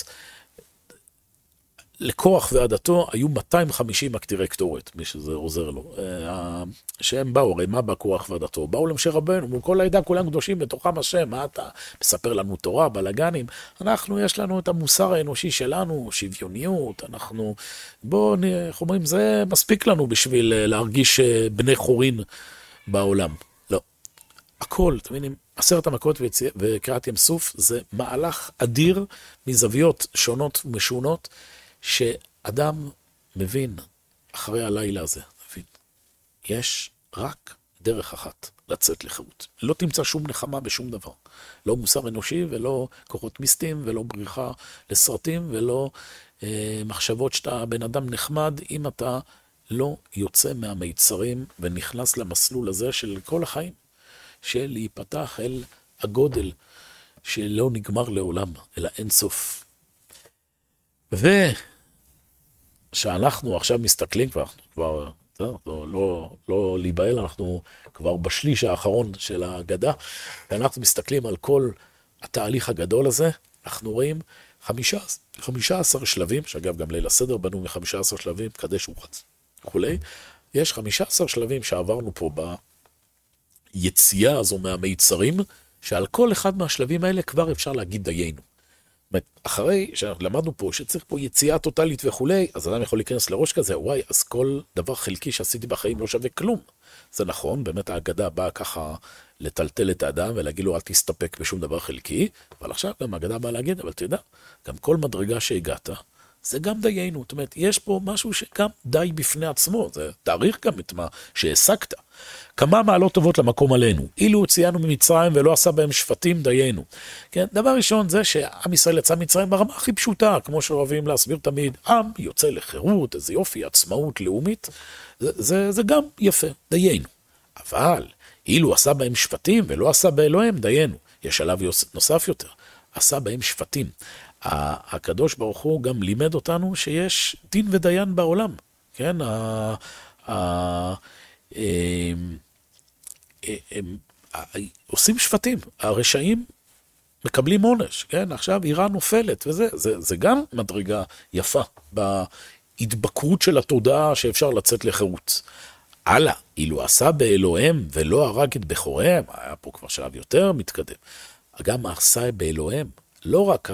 Speaker 1: לקורח ועדתו היו 250 מקטירי קטורת, מי שזה עוזר לו, שהם באו, הרי מה בא קורח ועדתו? באו למשה רבנו, מול כל העדה כולם קדושים בתוכם השם, מה אתה מספר לנו תורה, בלגנים, יש לנו את המוסר האנושי שלנו, שוויוניות, איך אומרים, זה מספיק לנו בשביל להרגיש בני חורין בעולם. לא. הכל, אתם מבינים, 10 המכות וקריעת ים סוף, זה מהלך אדיר מזוויות שונות ומשונות, שאדם מבין אחרי הלילה הזה, מבין, יש רק דרך אחת לצאת לחירות. לא תמצא שום נחמה בשום דבר. לא מוסר אנושי ולא כוחות מיסטיים ולא בריחה לסרטים ולא מחשבות שאתה בן אדם נחמד, אם אתה לא יוצא מהמיצרים ונכנס למסלול הזה של כל החיים, של להיפתח אל הגודל שלא נגמר לעולם, אלא אין סוף. שאנחנו עכשיו מסתכלים כבר, לא להיבהל, אנחנו כבר בשליש האחרון של ההגדה, ואנחנו מסתכלים על כל התהליך הגדול הזה, אנחנו רואים 15 שלבים, שאגב גם ליל הסדר בנו מ-15 שלבים, קדש ורחץ וכולי, יש 15 שלבים שעברנו פה ביציאה הזו מהמיצרים, שעל כל אחד מהשלבים האלה כבר אפשר להגיד דיינו. אחרי שלמדנו פה שצריך פה יציאה טוטלית וכולי, אז אדם יכול להיכנס לראש כזה, וואי, אז כל דבר חלקי שעשיתי בחיים לא שווה כלום. זה נכון, באמת ההגדה באה ככה לטלטל את האדם ולהגיד לו, אל תסתפק בשום דבר חלקי, אבל עכשיו גם ההגדה באה להגיד, אבל תדע, גם כל מדרגה שהגעת, זה גם דיינו. זאת אומרת, יש פה משהו שגם די בפני עצמו, זה תאריך גם את מה שהעסקת. כמה מעלות טובות למקום עלינו, אילו הוציאנו ממצרים ולא עשה בהם שפטים דיינו. כן, דבר ראשון זה שעם ישראל יצא ממצרים ברמה הכי פשוטה, כמו שאוהבים להסביר תמיד, עם יוצא לחירות, איזה יופי, עצמאות לאומית, זה גם יפה, דיינו. אבל אילו עשה בהם שפטים ולא עשה באלוהם, דיינו. יש שלב נוסף יותר, עשה בהם שפטים. הקדוש ברוך הוא גם לימד אותנו שיש דין ודיין בעולם, כן? עושים שפטים, הרשעים מקבלים עונש, כן? עכשיו איראן נופלת, זה גם מדרגה יפה בהתבקרות של התודעה שאפשר לצאת לחירות. הלאה, אילו עשה באלוהם ולא הרג את בכוריהם, היה פה כבר שלב יותר מתקדם, גם עשה באלוהם, לא רק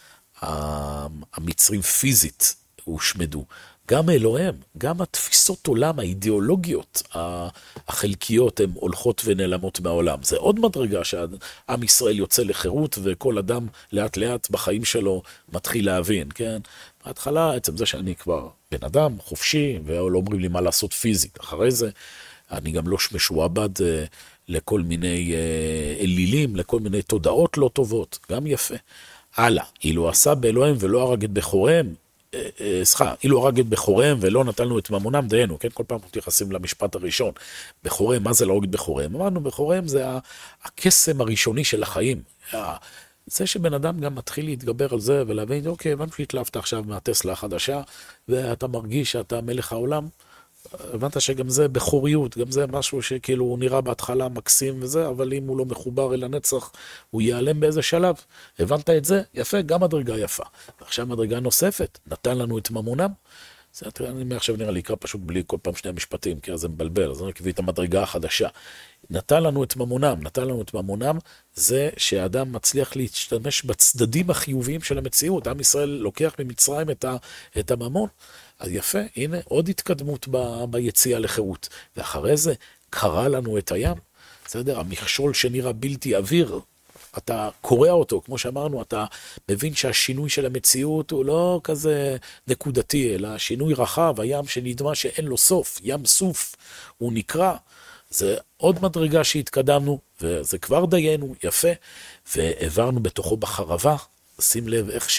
Speaker 1: המצרים פיזית הושמדו, גם אלוהם, גם התפיסות עולם, האידיאולוגיות החלקיות הן הולכות ונעלמות מהעולם. זה עוד מדרגה שעם ישראל יוצא לחירות וכל אדם לאט לאט בחיים שלו מתחיל להבין, כן? בהתחלה, עצם זה שאני כבר בן אדם חופשי ולא אומרים לי מה לעשות פיזית. אחרי זה אני גם לא משועבד לכל מיני אלילים, לכל מיני תודעות לא טובות, גם יפה. הלאה, אילו עשה באלוהים ולא הרג את בכוריהם, אילו הרג את בכוריהם ולא נתן לנו את ממונם, דיינו, כן? כל פעם אנחנו מתייחסים למשפט הראשון. בכוריהם, מה זה להרוג את בכוריהם? אמרנו, בכוריהם זה הקסם הראשוני של החיים. זה שבן אדם גם מתחיל להתגבר על זה ולהבין, אוקיי, הבנת שהתלהבת עכשיו מהטסלה החדשה, ואתה מרגיש שאתה מלך העולם, הבנת שגם זה בכוריות, גם זה משהו שכאילו הוא נראה בהתחלה מקסים וזה, אבל אם הוא לא מחובר אל הנצח, הוא ייעלם באיזה שלב. הבנת את זה? יפה, גם מדרגה יפה. ועכשיו מדרגה נוספת, נתן לנו את ממונם. זה, אני עכשיו נראה לי אקרא פשוט בלי כל פעם שני המשפטים, כי אז זה מבלבל, אז אני אקביא את המדרגה החדשה. נתן לנו את ממונם, נתן לנו את ממונם, זה שהאדם מצליח להשתמש בצדדים החיוביים של המציאות. עם ישראל לוקח ממצרים את הממון. אז יפה, הנה עוד התקדמות ביציאה לחירות. ואחרי זה קרא לנו את הים. בסדר? המכשול שנראה בלתי אוויר, אתה קורא אותו, כמו שאמרנו, אתה מבין שהשינוי של המציאות הוא לא כזה נקודתי, אלא שינוי רחב, הים שנדמה שאין לו סוף, ים סוף, הוא נקרא. זה עוד מדרגה שהתקדמנו, וזה כבר דיינו, יפה, והעברנו בתוכו בחרבה. שים לב איך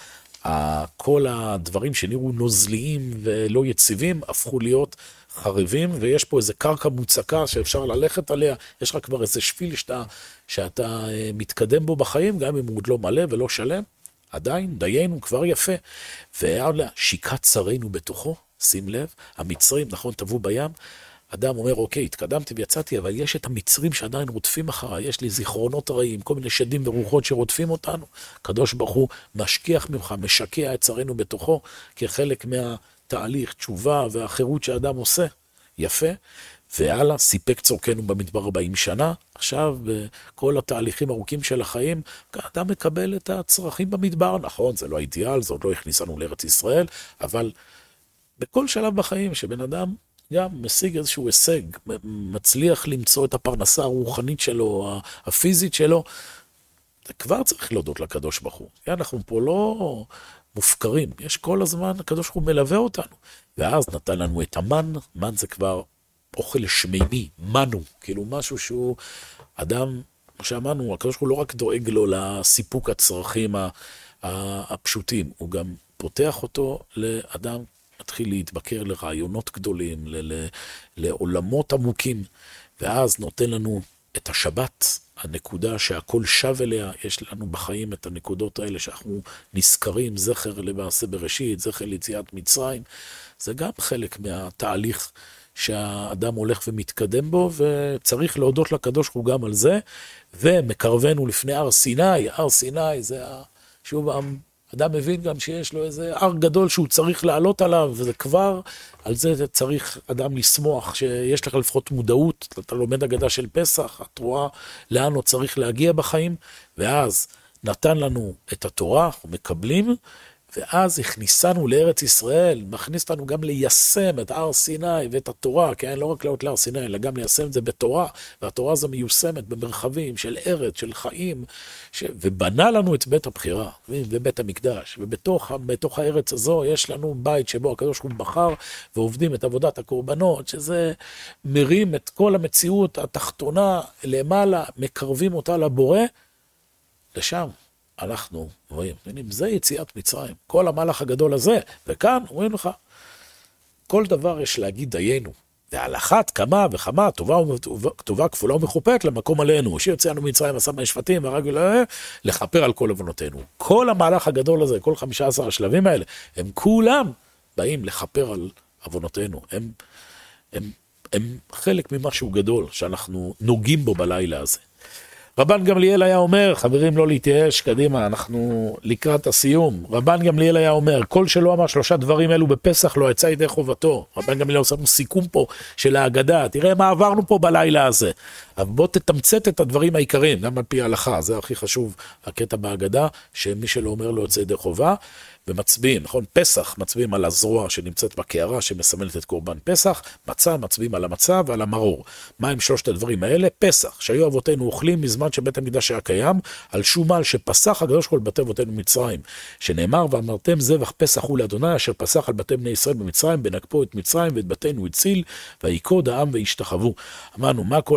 Speaker 1: כל הדברים שנראו נוזליים ולא יציבים, הפכו להיות חרבים, ויש פה איזה קרקע מוצקה שאפשר ללכת עליה, יש לך כבר איזה שפיל שאתה מתקדם בו בחיים, גם אם הוא עוד לא מלא ולא שלם, עדיין דיינו כבר יפה, והעלה שיקת צרינו בתוכו, שים לב, המצרים, נכון, טבעו בים, אדם אומר, אוקיי, התקדמתי ויצאתי, אבל יש את המצרים שעדיין רודפים אחריי, יש לי זיכרונות רעים, כל מיני שדים ורוחות שרודפים אותנו. הקדוש ברוך הוא משכיח ממך, משקע את צרינו בתוכו, כחלק מהתהליך, תשובה והחירות שאדם עושה. יפה. והלאה, סיפק צורכנו במדבר 40 שנה. עכשיו, בכל התהליכים ארוכים של החיים, אדם מקבל את הצרכים במדבר. נכון, זה לא האידיאל, זה עוד לא הכניסנו לארץ ישראל, אבל בכל שלב בחיים שבן אדם גם משיג איזשהו הישג, מצליח למצוא את הפרנסה הרוחנית שלו, הפיזית שלו, זה כבר צריך להודות לקדוש ברוך הוא. אנחנו פה לא מופקרים, יש כל הזמן, הקדוש ברוך הוא מלווה אותנו. ואז נתן לנו את המן, מן זה כבר אוכל שמימי, מנו, כאילו משהו שהוא אדם, כמו שאמרנו, הקדוש ברוך הוא לא רק דואג לו לסיפוק הצרכים הפשוטים, הוא גם פותח אותו לאדם, מתחיל להתבקר לרעיונות גדולים, לעולמות עמוקים, ואז נותן לנו את השבת, הנקודה שהכל שב אליה, יש לנו בחיים את הנקודות האלה שאנחנו נזכרים, זכר למעשה בראשית, זכר ליציאת מצרים, זה גם חלק מהתהליך שהאדם הולך ומתקדם בו, וצריך להודות לקדוש ברוך הוא גם על זה, ומקרבנו לפני הר סיני, הר סיני זה שוב אדם מבין גם שיש לו איזה הר גדול שהוא צריך לעלות עליו, וזה כבר, על זה צריך אדם לשמוח, שיש לך לפחות מודעות, אתה לומד אגדה של פסח, את רואה לאן הוא צריך להגיע בחיים, ואז נתן לנו את התורה, אנחנו מקבלים, ואז הכניסנו לארץ ישראל, מכניס לנו גם ליישם את הר סיני ואת התורה, כן, לא רק לעלות להר סיני, אלא גם ליישם את זה בתורה, והתורה הזו מיושמת במרחבים של ארץ, של חיים, ובנה לנו את בית הבחירה, ובית המקדש, ובתוך הארץ הזו יש לנו בית שבו הקדוש ברוך הוא בחר, ועובדים את עבודת הקורבנות, שזה מרים את כל המציאות התחתונה למעלה, מקרבים אותה לבורא, לשם. אנחנו רואים, זה יציאת מצרים, כל המהלך הגדול הזה, וכאן אומרים לך, כל דבר יש להגיד דיינו, ועל אחת כמה וכמה, טובה כפולה ומכופלת למקום עלינו, שיוצאנו מצרים עשה מהשפטים, והרג לכפר על כל עוונותינו. כל המהלך הגדול הזה, כל 15 השלבים האלה, הם כולם באים לכפר על עוונותינו, הם חלק ממשהו גדול, שאנחנו נוגעים בו בלילה הזה. רבן גמליאל היה אומר, חברים לא להתייאש, קדימה, אנחנו לקראת הסיום. רבן גמליאל היה אומר, כל שלא אמר 3 דברים אלו בפסח לא יצא ידי חובתו. רבן גמליאל עושה לנו סיכום פה של ההגדה, תראה מה עברנו פה בלילה הזה. אבל בוא תתמצת את הדברים העיקריים, גם על פי ההלכה, זה הכי חשוב, הקטע בהגדה, שמי שלא אומר לא יוצא ידי חובה. ומצביעים, נכון? פסח, מצביעים על הזרוע שנמצאת בקערה שמסמלת את קורבן פסח, מצה, מצביעים על המצה ועל המרור. מה עם 3 הדברים האלה? פסח, שהיו אבותינו אוכלים מזמן שבית המקדש היה קיים, על שומה שפסח הקדוש כל בתי אבותינו מצרים, שנאמר, ואמרתם זבח פסח הוא לאדוני, אשר פסח על בתי בני ישראל במצרים, בנקפו את מצרים ואת בתינו הציל, ויקוד העם וישתחוו. אמרנו, מה כל הרעיון היה?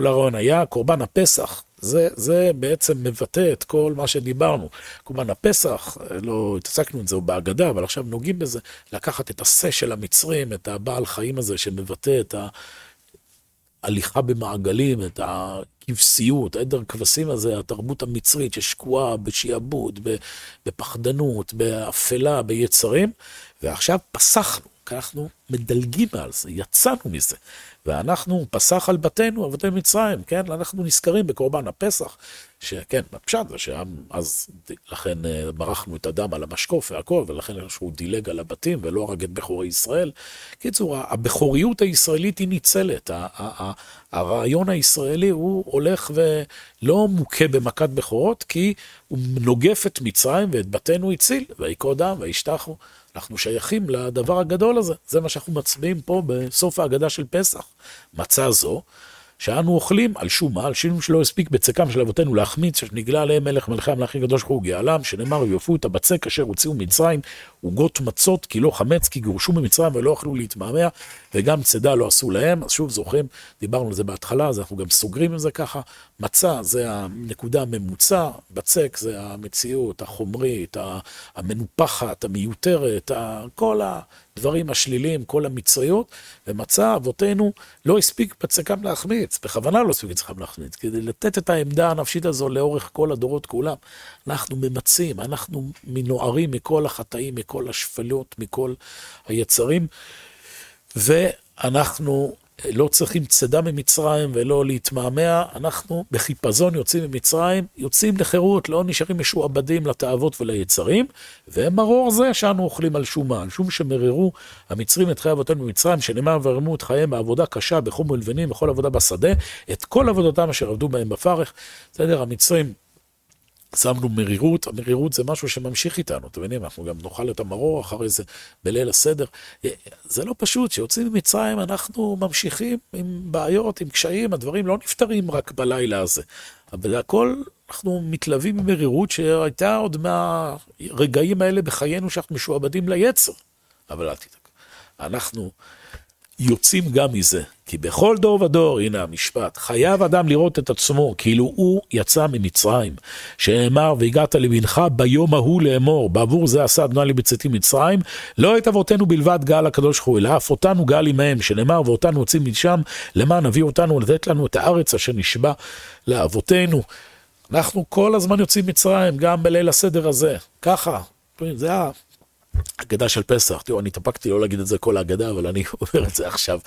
Speaker 1: היה קורבן הפסח. זה בעצם מבטא את כל מה שדיברנו. קורבן הפסח, לא התעסקנו את זה בהגדה, אבל עכשיו נוגעים בזה, לקחת את הסה של המצרים, את הבעל חיים הזה שמבטא את ההליכה במעגלים, את הכבשיות, העדר כבשים הזה, התרבות המצרית ששקועה בשעבוד, בפחדנות, באפלה, ביצרים, ועכשיו פסחנו, כי אנחנו מדלגים על זה, יצאנו מזה, ואנחנו פסח על בתינו, אבותינו מצרים, כן? אנחנו נזכרים בקורבן הפסח, שכן, בפשט זה אז לכן מרחנו את הדם על המשקוף והכל, ולכן שהוא דילג על הבתים ולא הרג את בכורי ישראל. קיצור, הבכוריות הישראלית היא ניצלת, הרעיון הישראלי הוא הולך ולא מוכה במכת בכורות, כי הוא נוגף את מצרים ואת בתינו הציל, ויקרא דם וישתחו. אנחנו שייכים לדבר הגדול הזה, זה מה שאנחנו מצביעים פה בסוף ההגדה של פסח. מצה זו, שאנו אוכלים על שומה, על שינום שלא הספיק בצקם של אבותינו להחמיץ, שנגלה עליהם מלך מלכי המלכים הקדוש ברוך הוא גאלם, שנאמר ויופו את הבצק אשר הוציאו מצרים, עוגות מצות כי לא חמץ, כי גורשו ממצרים ולא יכלו להתמהמה, וגם צידה לא עשו להם. אז שוב זוכרים, דיברנו על זה בהתחלה, אז אנחנו גם סוגרים עם זה ככה. מצה זה הנקודה הממוצע, בצק זה המציאות החומרית, המנופחת, המיותרת, כל הדברים השליליים, כל המצריות, ומצה אבותינו לא הספיק בצקם להחמיץ, בכוונה לא הספיק בצקם להחמיץ, כדי לתת את העמדה הנפשית הזו לאורך כל הדורות כולם. אנחנו ממצים, אנחנו מנוערים מכל החטאים, מכל השפלות, מכל היצרים, ואנחנו לא צריכים צדה ממצרים ולא להתמהמה, אנחנו בחיפזון יוצאים ממצרים, יוצאים לחירות, לא נשארים משועבדים לתאוות וליצרים, ומרור זה שאנו אוכלים על שומה, על שום שמררו המצרים את חיי אבותינו במצרים, שנאמר ורמו את חייהם בעבודה קשה, בחום ולבנים, בכל עבודה בשדה, את כל עבודתם אשר עבדו בהם בפרך. בסדר, המצרים שמנו מרירות, המרירות זה משהו שממשיך איתנו, אתם מבינים, אנחנו גם נאכל את המרור אחרי זה בליל הסדר. זה לא פשוט, שיוצאים ממצרים אנחנו ממשיכים עם בעיות, עם קשיים, הדברים לא נפתרים רק בלילה הזה, אבל הכל אנחנו מתלווים עם מרירות שהייתה עוד מהרגעים האלה בחיינו שאנחנו משועבדים ליצר, אבל אל תדאג, אנחנו יוצאים גם מזה, כי בכל דור ודור, הנה המשפט, חייב אדם לראות את עצמו, כאילו הוא יצא ממצרים, שאמר והגעת לבנך ביום ההוא לאמור, בעבור זה עשה אדוני לי בצאתי מצרים, לא את אבותינו בלבד גאל הקדוש ברוך הוא, אלא אף אותנו גאל עמהם, שנאמר ואותנו הוציא משם, למען הביא אותנו לתת לנו את הארץ אשר נשבע לאבותינו. אנחנו כל הזמן יוצאים מצרים, גם בליל הסדר הזה, ככה, זה ההגדה של פסח. תראו, אני התאפקתי לא להגיד את זה כל ההגדה, אבל אני אומר את זה עכשיו.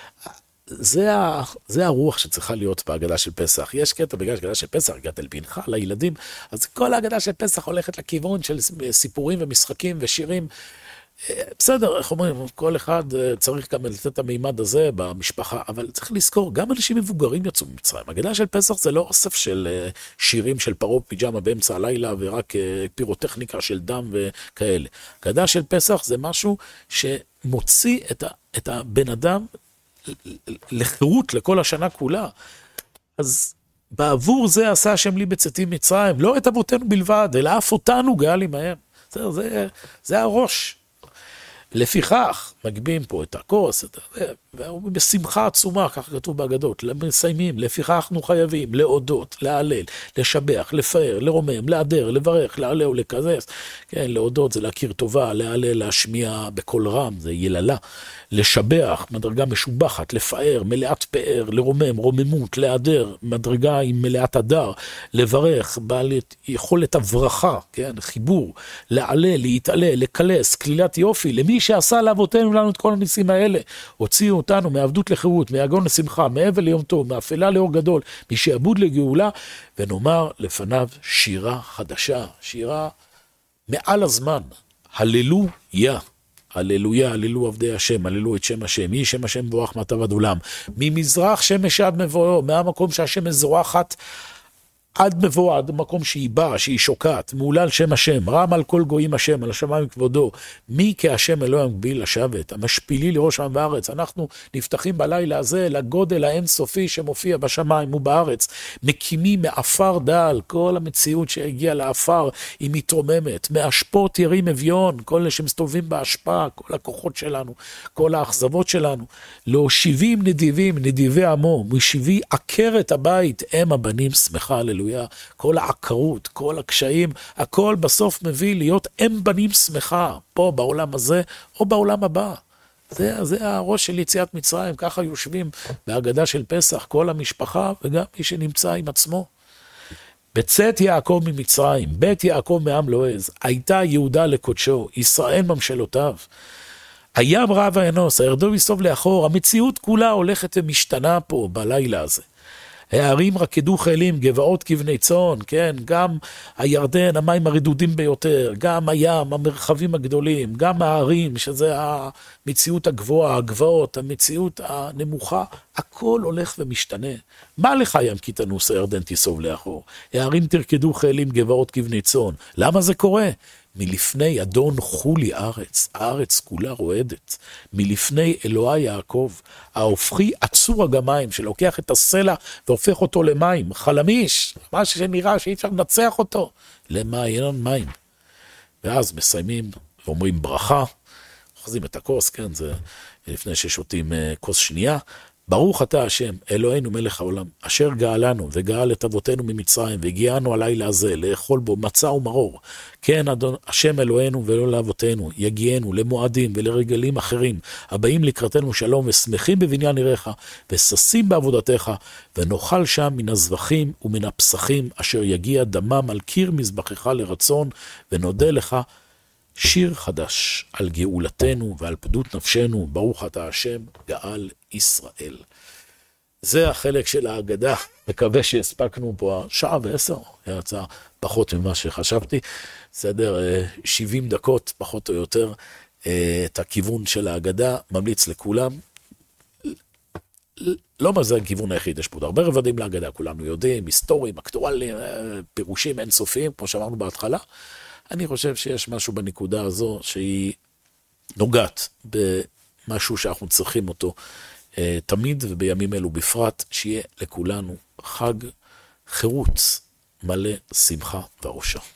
Speaker 1: זה הרוח שצריכה להיות בהגדה של פסח. יש קטע בגלל שהגדה של פסח, הגעת אל בנך, לילדים, אז כל ההגדה של פסח הולכת לכיוון של סיפורים ומשחקים ושירים. בסדר, איך אומרים, כל אחד צריך גם לתת את המימד הזה במשפחה, אבל צריך לזכור, גם אנשים מבוגרים יצאו ממצרים. הגדה של פסח זה לא אוסף של שירים של פרעה פיג'מה באמצע הלילה, ורק פירוטכניקה של דם וכאלה. הגדה של פסח זה משהו שמוציא את הבן אדם לחירות לכל השנה כולה. אז בעבור זה עשה השם לי בצאתי מצרים, לא את אבותינו בלבד, אלא אף אותנו גאל עמהם. זה הראש. לפיכך, מגבים פה את הכוס, בשמחה עצומה, ככה כתוב בהגדות, מסיימים, לפיכך אנחנו חייבים להודות, להלל, לשבח, לפאר, לרומם, להדר, לברך, להעלה ולקזס. כן, להודות זה להכיר טובה, להלל, להשמיע בקול רם, זה יללה. לשבח, מדרגה משובחת, לפאר, מלאת פאר, לרומם, רוממות, להדר, מדרגה עם מלאת הדר, לברך, בעל יכולת הברכה, כן, חיבור, להעלה, להתעלה, לקלס, כלילת יופי, למי שעשה לאבותינו לנו את כל הניסים האלה, הוציאו אותנו מעבדות לחירות, מהגון לשמחה, מאבל ליום טוב, מאפלה לאור גדול, משעבוד לגאולה, ונאמר לפניו שירה חדשה, שירה מעל הזמן, הללויה. הללויה, הללו עבדי השם, הללו את שם השם, יהי שם השם מבורך מעתה ועד עולם. ממזרח שמש עד מבואו, מהמקום שהשם מזרחת עד מבוא, עד מקום שהיא באה, שהיא שוקעת, מעולה על שם השם, רם על כל גויים השם, על השמיים כבודו, מי כהשם אלוהי המגביל לשבת, המשפילי לראש העם בארץ, אנחנו נפתחים בלילה הזה לגודל האינסופי שמופיע בשמיים ובארץ, מקימים מאפר דל, כל המציאות שהגיעה לאפר היא מתרוממת, מאשפות ירים אביון, כל אלה שמסתובבים בהשפעה, כל הכוחות שלנו, כל האכזבות שלנו, להושיבים נדיבים, נדיבי עמו, משיבי עקרת הבית, הם הבנים שמחה, הללויה, כל העקרות, כל הקשיים, הכל בסוף מביא להיות הם בנים שמחה, פה בעולם הזה או בעולם הבא. זה הראש של יציאת מצרים, ככה יושבים בהגדה של פסח, כל המשפחה וגם מי שנמצא עם עצמו. בצאת יעקב ממצרים, בית יעקב מעם לועז, הייתה יהודה לקודשו, ישראל ממשלותיו. הים רב האנוס, הירדו מסתוב לאחור, המציאות כולה הולכת ומשתנה פה בלילה הזה. הערים רקדו חיילים, גבעות כבני צאן, כן, גם הירדן, המים הרדודים ביותר, גם הים, המרחבים הגדולים, גם הערים, שזה המציאות הגבוהה, הגבעות, המציאות הנמוכה, הכל הולך ומשתנה. מה לך ים כי תנוס, הירדן תיסוב לאחור? הערים תרקדו חיילים, גבעות כבני צאן. למה זה קורה? מלפני אדון חולי ארץ, הארץ כולה רועדת, מלפני אלוהי יעקב, ההופכי עצור הגמיים, שלוקח את הסלע והופך אותו למים, חלמיש, מה שנראה שאי אפשר לנצח אותו, למעיין מים. ואז מסיימים ואומרים ברכה, אוחזים את הכוס, כן, זה לפני ששותים כוס שנייה, ברוך אתה השם, אלוהינו מלך העולם, אשר גאלנו וגאל את אבותינו ממצרים, והגיענו הלילה הזה לאכול בו מצה ומרור. כן, אדון, השם אלוהינו ולא לאבותינו, יגיענו למועדים ולרגלים אחרים, הבאים לקראתנו שלום ושמחים בבניין עיריך, וששים בעבודתך, ונאכל שם מן הזבחים ומן הפסחים, אשר יגיע דמם על קיר מזבחך לרצון, ונודה לך שיר חדש על גאולתנו ועל פדות נפשנו, ברוך אתה השם, גאל ישראל. זה החלק של ההגדה, מקווה שהספקנו פה 1:10, יצא פחות ממה שחשבתי, בסדר, 70 דקות פחות או יותר, את הכיוון של ההגדה, ממליץ לכולם, לא מה זה הכיוון היחיד, יש פה הרבה רבדים להגדה, כולנו יודעים, היסטוריים, אקטואליים, פירושים אינסופיים, כמו שאמרנו בהתחלה, אני חושב שיש משהו בנקודה הזו שהיא נוגעת במשהו שאנחנו צריכים אותו תמיד ובימים אלו בפרט, שיהיה לכולנו חג חירות מלא שמחה ואושר.